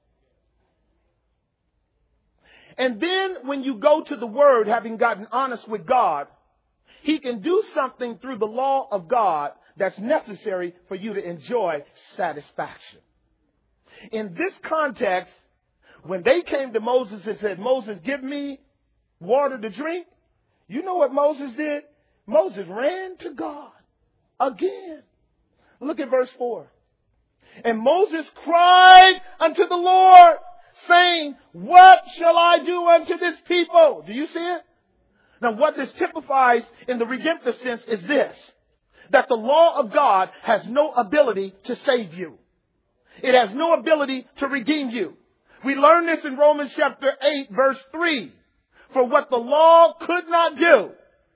And then when you go to the Word, having gotten honest with God, He can do something through the law of God that's necessary for you to enjoy satisfaction. In this context, when they came to Moses and said, Moses, give me water to drink, you know what Moses did? Moses ran to God again. Look at verse 4. And Moses cried unto the Lord, saying, what shall I do unto this people? Do you see it? Now, what this typifies in the redemptive sense is this, that the law of God has no ability to save you. It has no ability to redeem you. We learn this in Romans chapter 8, verse 3. For what the law could not do,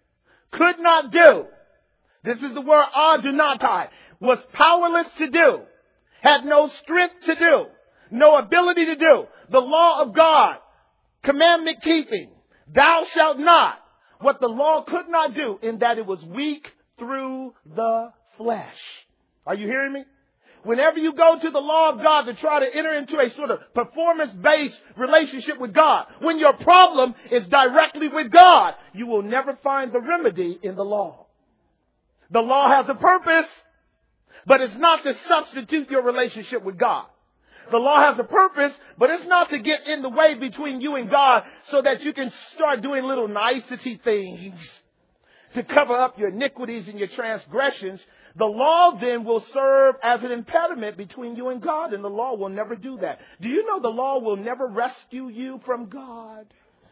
this is the word adunatai, was powerless to do, had no strength to do, no ability to do. The law of God, commandment keeping, thou shalt not. What the law could not do in that it was weak through the flesh. Are you hearing me? Whenever you go to the law of God to try to enter into a sort of performance-based relationship with God, when your problem is directly with God, you will never find the remedy in the law. The law has a purpose, but it's not to substitute your relationship with God. The law has a purpose, but it's not to get in the way between you and God so that you can start doing little nicety things to cover up your iniquities and your transgressions. The law then will serve as an impediment between you and God, and the law will never do that. Do you know the law will never rescue you from God?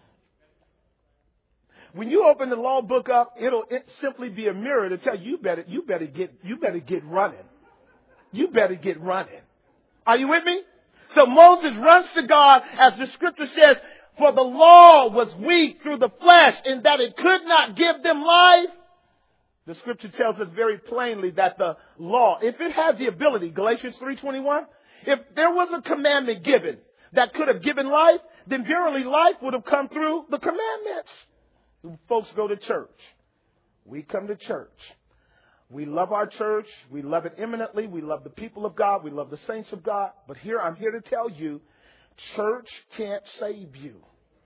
When you open the law book up, it'll simply be a mirror to tell you, you better get running. You better get running. Are you with me? So Moses runs to God, as the scripture says, for the law was weak through the flesh in that it could not give them life. The scripture tells us very plainly that the law, if it had the ability, Galatians 3:21, if there was a commandment given that could have given life, then verily life would have come through the commandments. Folks go to church. We come to church. We love our church. We love it eminently. We love the people of God. We love the saints of God. But I'm here to tell you, church can't save you.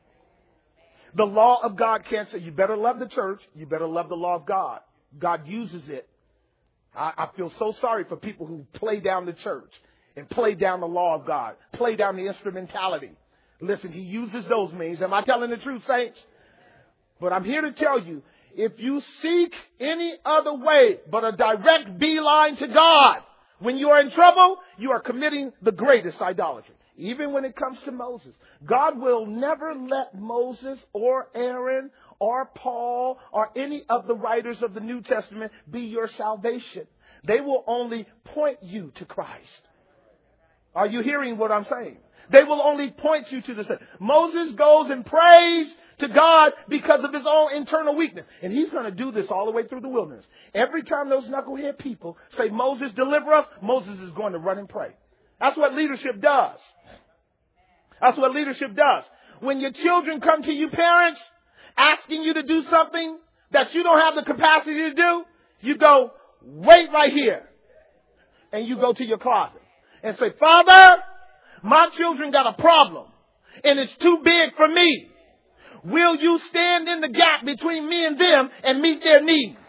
The law of God can't save you. You better love the church. You better love the law of God. God uses it. I feel so sorry for people who play down the church and play down the law of God, play down the instrumentality. Listen, He uses those means. Am I telling the truth, saints? But I'm here to tell you, if you seek any other way but a direct beeline to God, when you are in trouble, you are committing the greatest idolatry. Even when it comes to Moses, God will never let Moses or Aaron or Paul or any of the writers of the New Testament be your salvation. They will only point you to Christ. Are you hearing what I'm saying? They will only point you to the same. Moses goes and prays to God because of his own internal weakness. And he's going to do this all the way through the wilderness. Every time those knucklehead people say, Moses, deliver us, Moses is going to run and pray. That's what leadership does. That's what leadership does. When your children come to you, parents, asking you to do something that you don't have the capacity to do, you go, wait right here. And you go to your closet and say, Father, my children got a problem and it's too big for me. Will you stand in the gap between me and them and meet their need?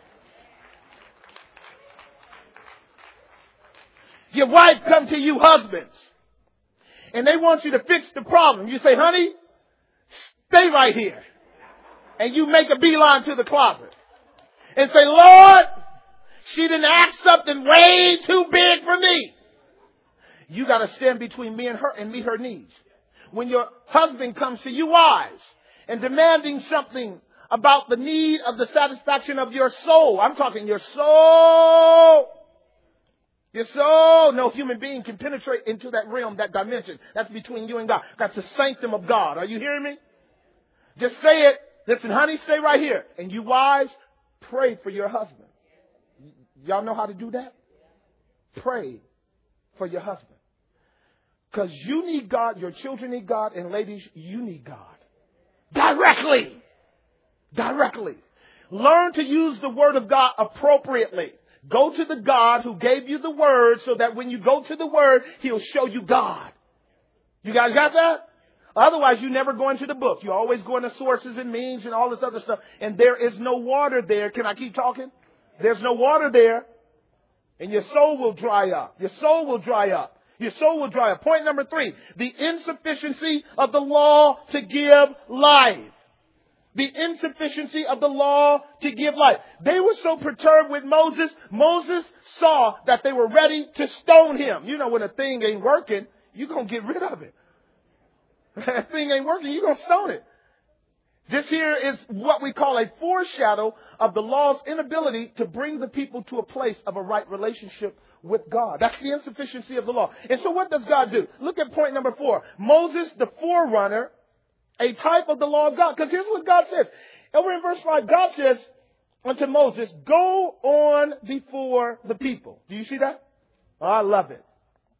Your wife come to you, husbands, and they want you to fix the problem. You say, honey, stay right here. And you make a beeline to the closet and say, Lord, she didn't ask something way too big for me. You got to stand between me and her and meet her needs. When your husband comes to you, wives, and demanding something about the need of the satisfaction of your soul, I'm talking your soul, Your soul, no human being can penetrate into that realm, that dimension. That's between you and God. That's the sanctum of God. Are you hearing me? Just say it. Listen, honey, stay right here. And you wives, pray for your husband. Y'all know how to do that? Pray for your husband. Because you need God, your children need God, and ladies, you need God. Directly. Directly. Learn to use the word of God appropriately. Go to the God who gave you the word so that when you go to the word, he'll show you God. You guys got that? Otherwise, you never go into the book. You always go into sources and means and all this other stuff. And there is no water there. Can I keep talking? There's no water there. And your soul will dry up. Your soul will dry up. Your soul will dry up. Point number 3, the insufficiency of the law to give life. The insufficiency of the law to give life. They were so perturbed with Moses. Moses saw that they were ready to stone him. You know, when a thing ain't working, you're going to get rid of it. If that thing ain't working, you're going to stone it. This here is what we call a foreshadow of the law's inability to bring the people to a place of a right relationship with God. That's the insufficiency of the law. And so what does God do? Look at point number 4. Moses, the forerunner, a type of the law of God. Because here's what God says. Over in verse 5, God says unto Moses, go on before the people. Do you see that? Oh, I love it.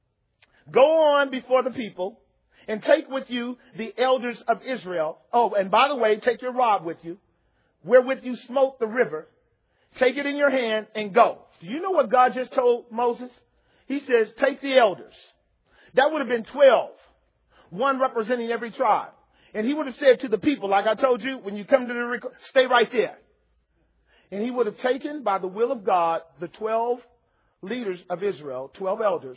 Go on before the people and take with you the elders of Israel. Oh, and by the way, take your rod with you, wherewith you smote the river. Take it in your hand and go. Do you know what God just told Moses? He says, take the elders. That would have been 12, one representing every tribe. And he would have said to the people, like I told you, when you come to the stay right there. And he would have taken, by the will of God, the 12 leaders of Israel, 12 elders,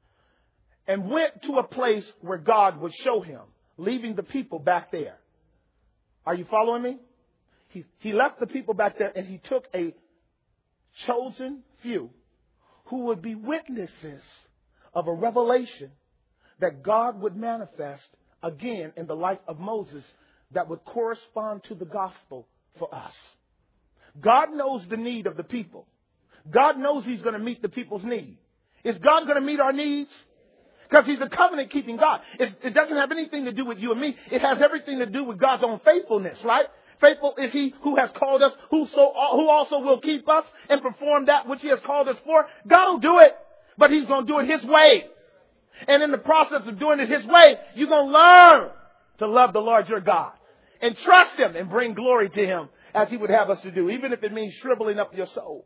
and went to a place where God would show him, leaving the people back there. Are you following me? He left the people back there, and he took a chosen few who would be witnesses of a revelation that God would manifest again in the life of Moses that would correspond to the gospel for us. God knows the need of the people. God knows he's going to meet the people's need. Is God going to meet our needs? Because he's a covenant-keeping God. It doesn't have anything to do with you and me. It has everything to do with God's own faithfulness, right? Faithful is he who has called us, who also will keep us and perform that which he has called us for. God will do it, but he's going to do it his way. And in the process of doing it his way, you're going to learn to love the Lord your God and trust him and bring glory to him as he would have us to do, even if it means shriveling up your soul.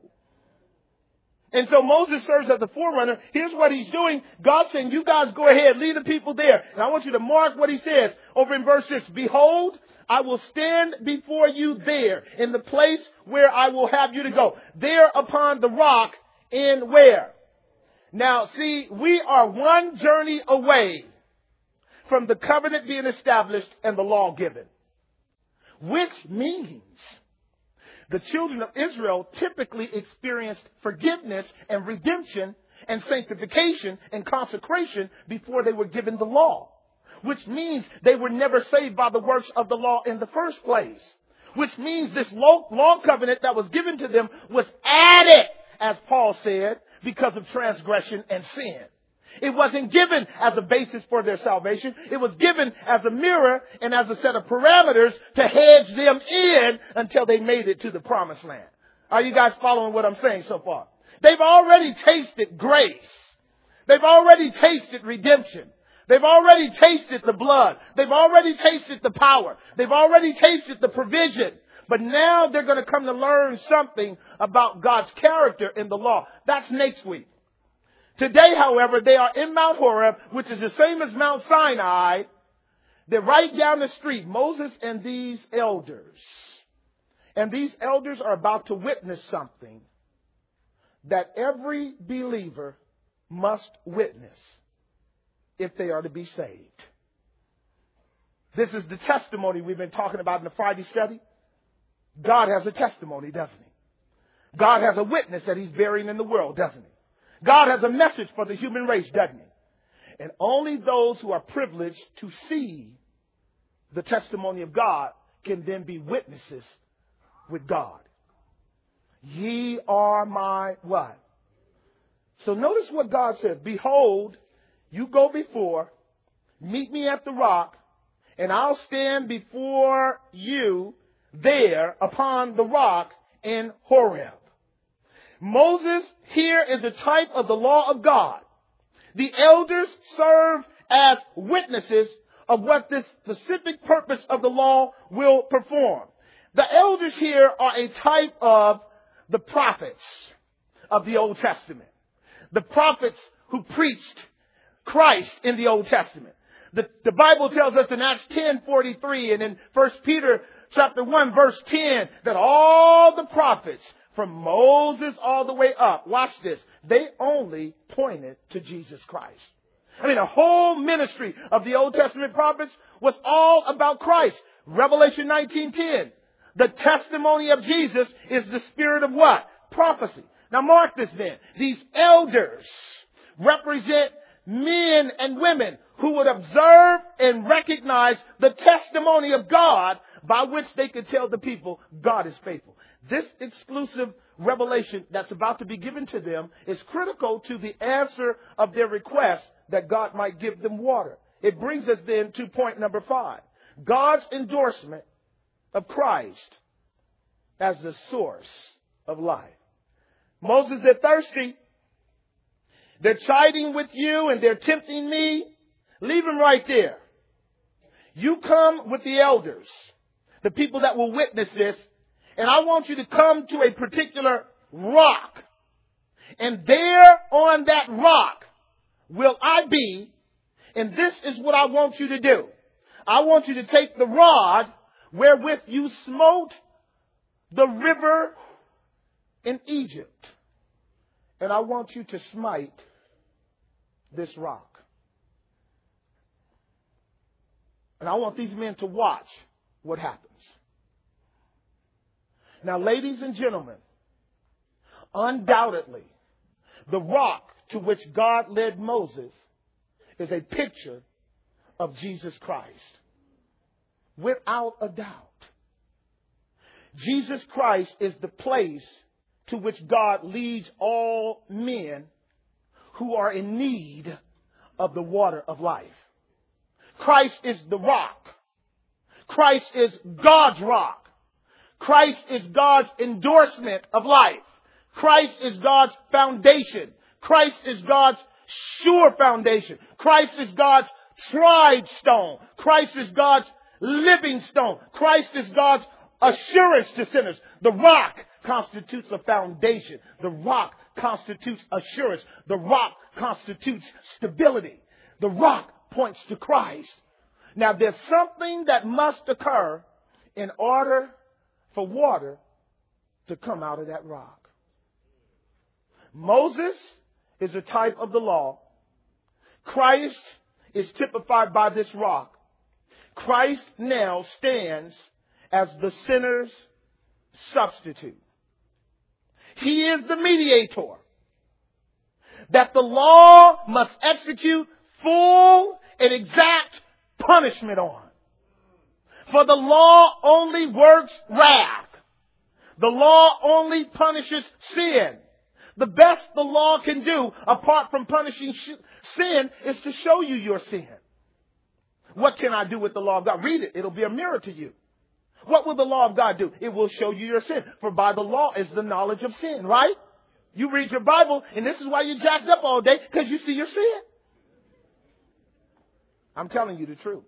And so Moses serves as the forerunner. Here's what he's doing. God's saying, you guys go ahead, lead the people there. And I want you to mark what he says over in verse 6. Behold, I will stand before you there in the place where I will have you to go. There upon the rock in where? Now, see, we are one journey away from the covenant being established and the law given. Which means the children of Israel typically experienced forgiveness and redemption and sanctification and consecration before they were given the law. Which means they were never saved by the works of the law in the first place. Which means this law covenant that was given to them was added, as Paul said, because of transgression and sin. It wasn't given as a basis for their salvation. It was given as a mirror and as a set of parameters to hedge them in until they made it to the promised land. Are you guys following what I'm saying so far? They've already tasted grace. They've already tasted redemption. They've already tasted the blood. They've already tasted the power. They've already tasted the provision. But now they're going to come to learn something about God's character in the law. That's next week. Today, however, they are in Mount Horeb, which is the same as Mount Sinai. They're right down the street, Moses and these elders. And these elders are about to witness something that every believer must witness if they are to be saved. This is the testimony we've been talking about in the Friday study. God has a testimony, doesn't he? God has a witness that he's bearing in the world, doesn't he? God has a message for the human race, doesn't he? And only those who are privileged to see the testimony of God can then be witnesses with God. Ye are my what? So notice what God says. Behold, you go before, meet me at the rock, and I'll stand before you there upon the rock in Horeb. Moses here is a type of the law of God. The elders serve as witnesses of what this specific purpose of the law will perform. The elders here are a type of the prophets of the Old Testament. The prophets who preached Christ in the Old Testament. The Bible tells us in Acts 10:43 and in 1 Peter chapter 1 verse 10 that all the prophets from Moses all the way up, watch this, they only pointed to Jesus Christ. I mean, the whole ministry of the Old Testament prophets was all about Christ. Revelation 19:10. The testimony of Jesus is the spirit of what? Prophecy. Now mark this then. These elders represent men and women who would observe and recognize the testimony of God by which they could tell the people God is faithful. This exclusive revelation that's about to be given to them is critical to the answer of their request that God might give them water. It brings us then to point number 5. God's endorsement of Christ as the source of life. Moses, they're thirsty. They're chiding with you and they're tempting me. Leave them right there. You come with the elders, the people that will witness this, and I want you to come to a particular rock. And there on that rock will I be, and this is what I want you to do. I want you to take the rod wherewith you smote the river in Egypt, and I want you to smite this rock. And I want these men to watch what happens. Now, ladies and gentlemen, undoubtedly, the rock to which God led Moses is a picture of Jesus Christ. Without a doubt. Jesus Christ is the place to which God leads all men who are in need of the water of life. Christ is the rock. Christ is God's rock. Christ is God's endorsement of life. Christ is God's foundation. Christ is God's sure foundation. Christ is God's tried stone. Christ is God's living stone. Christ is God's assurance to sinners. The rock constitutes a foundation. The rock constitutes assurance. The rock constitutes stability. The rock points to Christ. Now, there's something that must occur in order for water to come out of that rock. Moses is a type of the law. Christ is typified by this rock. Christ now stands as the sinner's substitute. He is the mediator that the law must execute full and exact punishment on. For the law only works wrath. The law only punishes sin. The best the law can do, apart from punishing sin, is to show you your sin. What can I do with the law of God? Read it. It'll be a mirror to you. What will the law of God do? It will show you your sin. For by the law is the knowledge of sin, right? You read your Bible, and this is why you're jacked up all day, because you see your sin. I'm telling you the truth.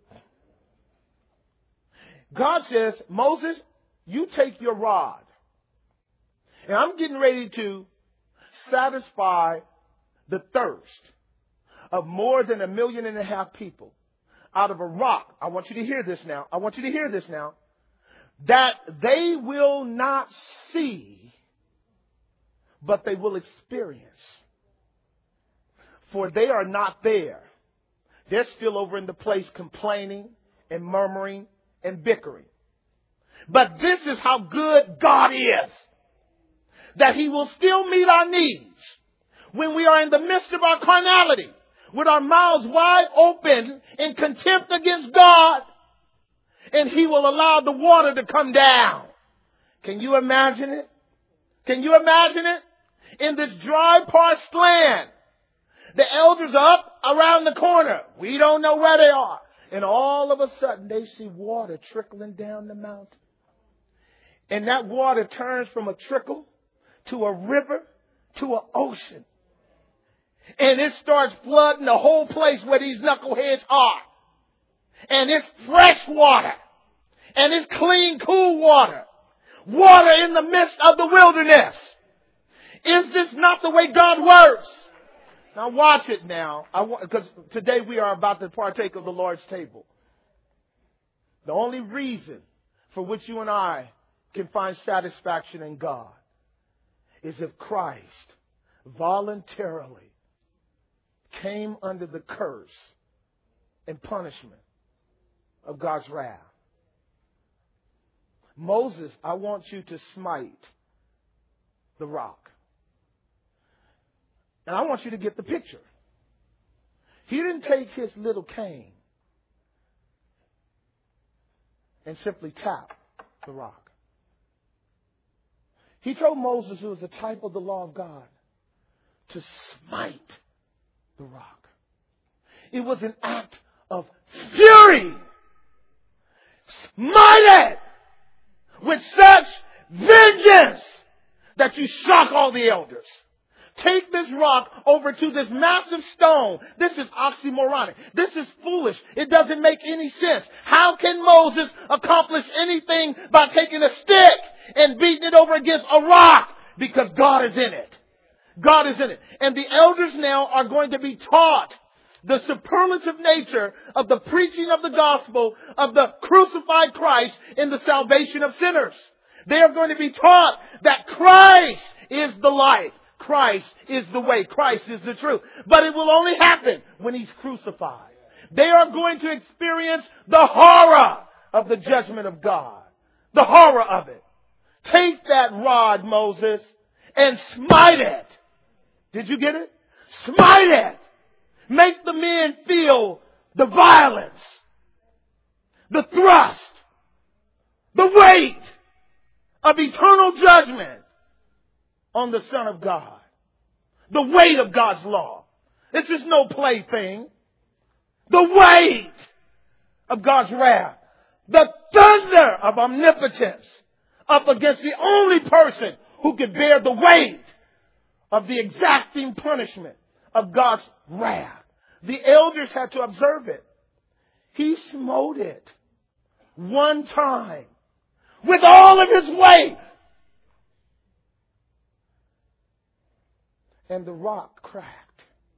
God says, Moses, you take your rod. And I'm getting ready to satisfy the thirst of more than 1.5 million people out of a rock. I want you to hear this now. I want you to hear this now. That they will not see, but they will experience. For they are not there. They're still over in the place complaining and murmuring and bickering. But this is how good God is. That He will still meet our needs when we are in the midst of our carnality, with our mouths wide open in contempt against God, and He will allow the water to come down. Can you imagine it? Can you imagine it? in this dry, parched land. The elders are up around the corner. We don't know where they are. And all of a sudden, they see water trickling down the mountain. And that water turns from a trickle to a river to an ocean. And it starts flooding the whole place where these knuckleheads are. And it's fresh water. And it's clean, cool water. Water in the midst of the wilderness. Is this not the way God works? Now watch it now. Because today we are about to partake of the Lord's table. The only reason for which you and I can find satisfaction in God is if Christ voluntarily came under the curse and punishment of God's wrath. Moses, I want you to smite the rock. And I want you to get the picture. He didn't take his little cane and simply tap the rock. He told Moses, it was a type of the law of God, to smite the rock. It was an act of fury. Smite it with such vengeance that you shock all the elders. Take this rock over to this massive stone. This is oxymoronic. This is foolish. It doesn't make any sense. How can Moses accomplish anything by taking a stick and beating it over against a rock? Because God is in it. God is in it. And the elders now are going to be taught the superlative nature of the preaching of the gospel of the crucified Christ in the salvation of sinners. They are going to be taught that Christ is the life. Christ is the way. Christ is the truth. But it will only happen when He's crucified. They are going to experience the horror of the judgment of God. The horror of it. Take that rod, Moses, and smite it. Did you get it? Smite it. Make the men feel the violence, the thrust, the weight of eternal judgment on the Son of God. The weight of God's law. This is no plaything. The weight of God's wrath. The thunder of omnipotence up against the only person who could bear the weight of the exacting punishment of God's wrath. The elders had to observe it. He smote it one time with all of his weight. And the rock cracked.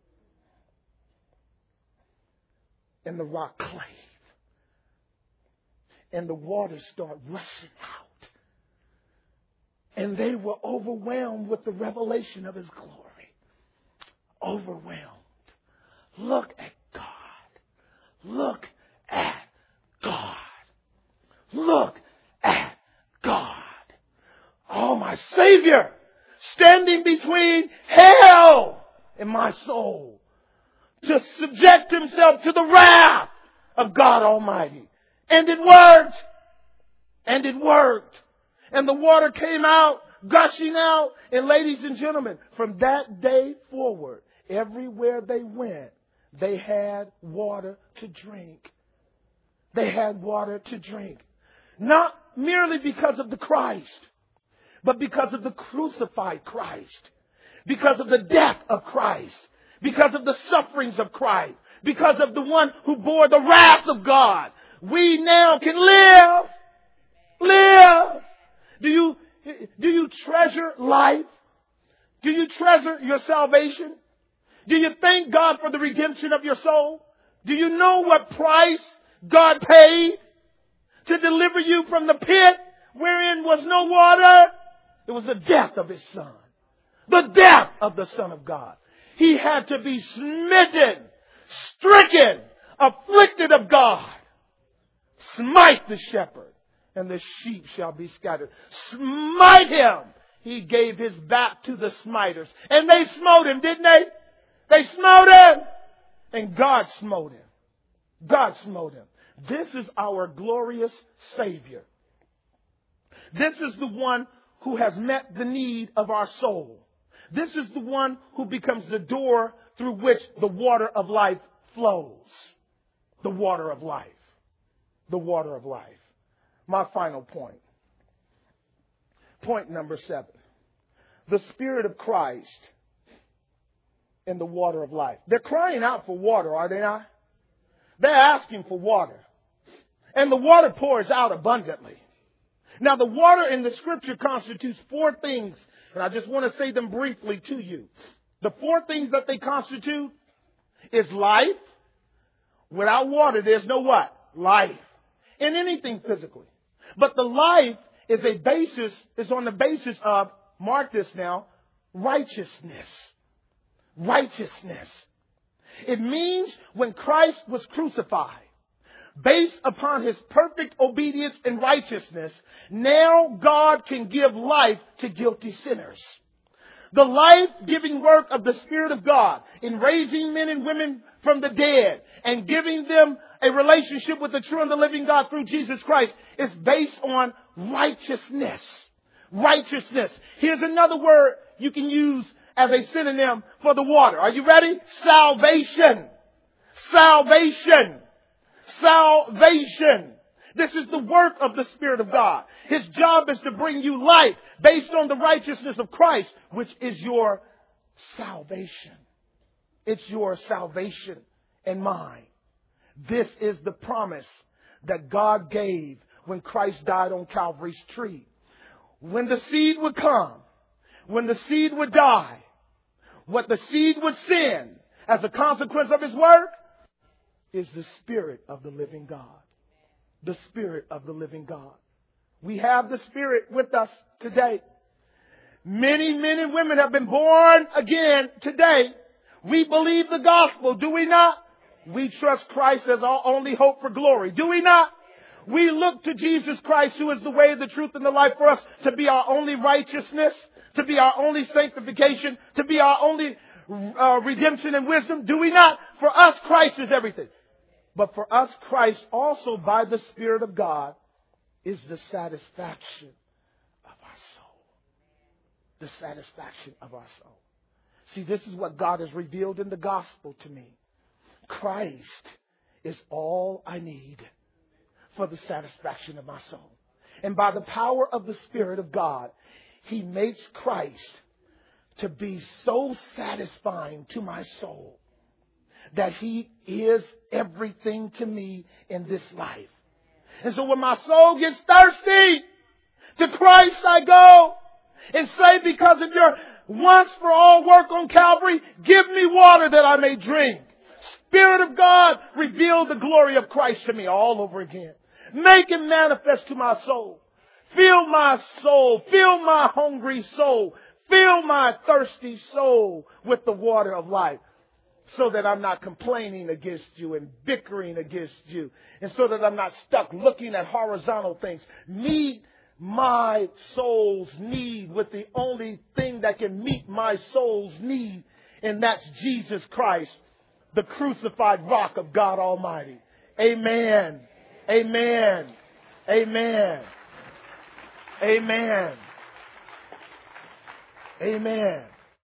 And the rock clave. And the water started rushing out. And they were overwhelmed with the revelation of His glory. Overwhelmed. Look at God. Look at God. Look at God. Oh, my Savior, standing between hell and my soul to subject Himself to the wrath of God Almighty. And it worked. And it worked. And the water came out, gushing out. And ladies and gentlemen, from that day forward, everywhere they went, they had water to drink. They had water to drink. Not merely because of the Christ, but because of the crucified Christ. Because of the death of Christ. Because of the sufferings of Christ. Because of the one who bore the wrath of God. We now can live. Live. Do you treasure life? Do you treasure your salvation? Do you thank God for the redemption of your soul? Do you know what price God paid to deliver you from the pit wherein was no water? It was the death of His Son. The death of the Son of God. He had to be smitten, stricken, afflicted of God. Smite the shepherd, and the sheep shall be scattered. Smite him. He gave His back to the smiters. And they smote Him, didn't they? They smote Him. And God smote Him. God smote Him. This is our glorious Savior. This is the one who has met the need of our soul. This is the one who becomes the door through which the water of life flows. The water of life. The water of life. My final point. Point number 7. The Spirit of Christ in the water of life. They're crying out for water, are they not? They're asking for water. And the water pours out abundantly. Now, the water in the Scripture constitutes 4 things. And I just want to say them briefly to you. The 4 things that they constitute is life. Without water, there's no what? Life. In anything physically. But the life is on the basis of, mark this now, righteousness. Righteousness. It means when Christ was crucified, based upon his perfect obedience and righteousness, now God can give life to guilty sinners. The life-giving work of the Spirit of God in raising men and women from the dead and giving them a relationship with the true and the living God through Jesus Christ is based on righteousness. Righteousness. Here's another word you can use as a synonym for the water. Are you ready? Salvation. Salvation. Salvation. This is the work of the Spirit of God. His job is to bring you life based on the righteousness of Christ, which is your salvation. It's your salvation and mine. This is the promise that God gave when Christ died on Calvary's tree. When the seed would come, when the seed would die, what the seed would send as a consequence of his work is the Spirit of the living God. The Spirit of the living God. We have the Spirit with us today. Many men and women have been born again today. We believe the gospel, do we not? We trust Christ as our only hope for glory, do we not? We look to Jesus Christ, who is the way, the truth, and the life, for us to be our only righteousness, to be our only sanctification, to be our only redemption and wisdom, do we not? For us, Christ is everything. But for us, Christ also, by the Spirit of God, is the satisfaction of our soul. The satisfaction of our soul. See, this is what God has revealed in the gospel to me. Christ is all I need for the satisfaction of my soul. And by the power of the Spirit of God, He makes Christ to be so satisfying to my soul that He is everything to me in this life. And so when my soul gets thirsty, to Christ I go and say, because of your once for all work on Calvary, give me water that I may drink. Spirit of God, reveal the glory of Christ to me all over again. Make Him manifest to my soul. Fill my soul. Fill my hungry soul. Fill my thirsty soul with the water of life, so that I'm not complaining against you and bickering against you, and so that I'm not stuck looking at horizontal things. Meet my soul's need with the only thing that can meet my soul's need, and that's Jesus Christ, the crucified rock of God Almighty. Amen. Amen. Amen. Amen. Amen.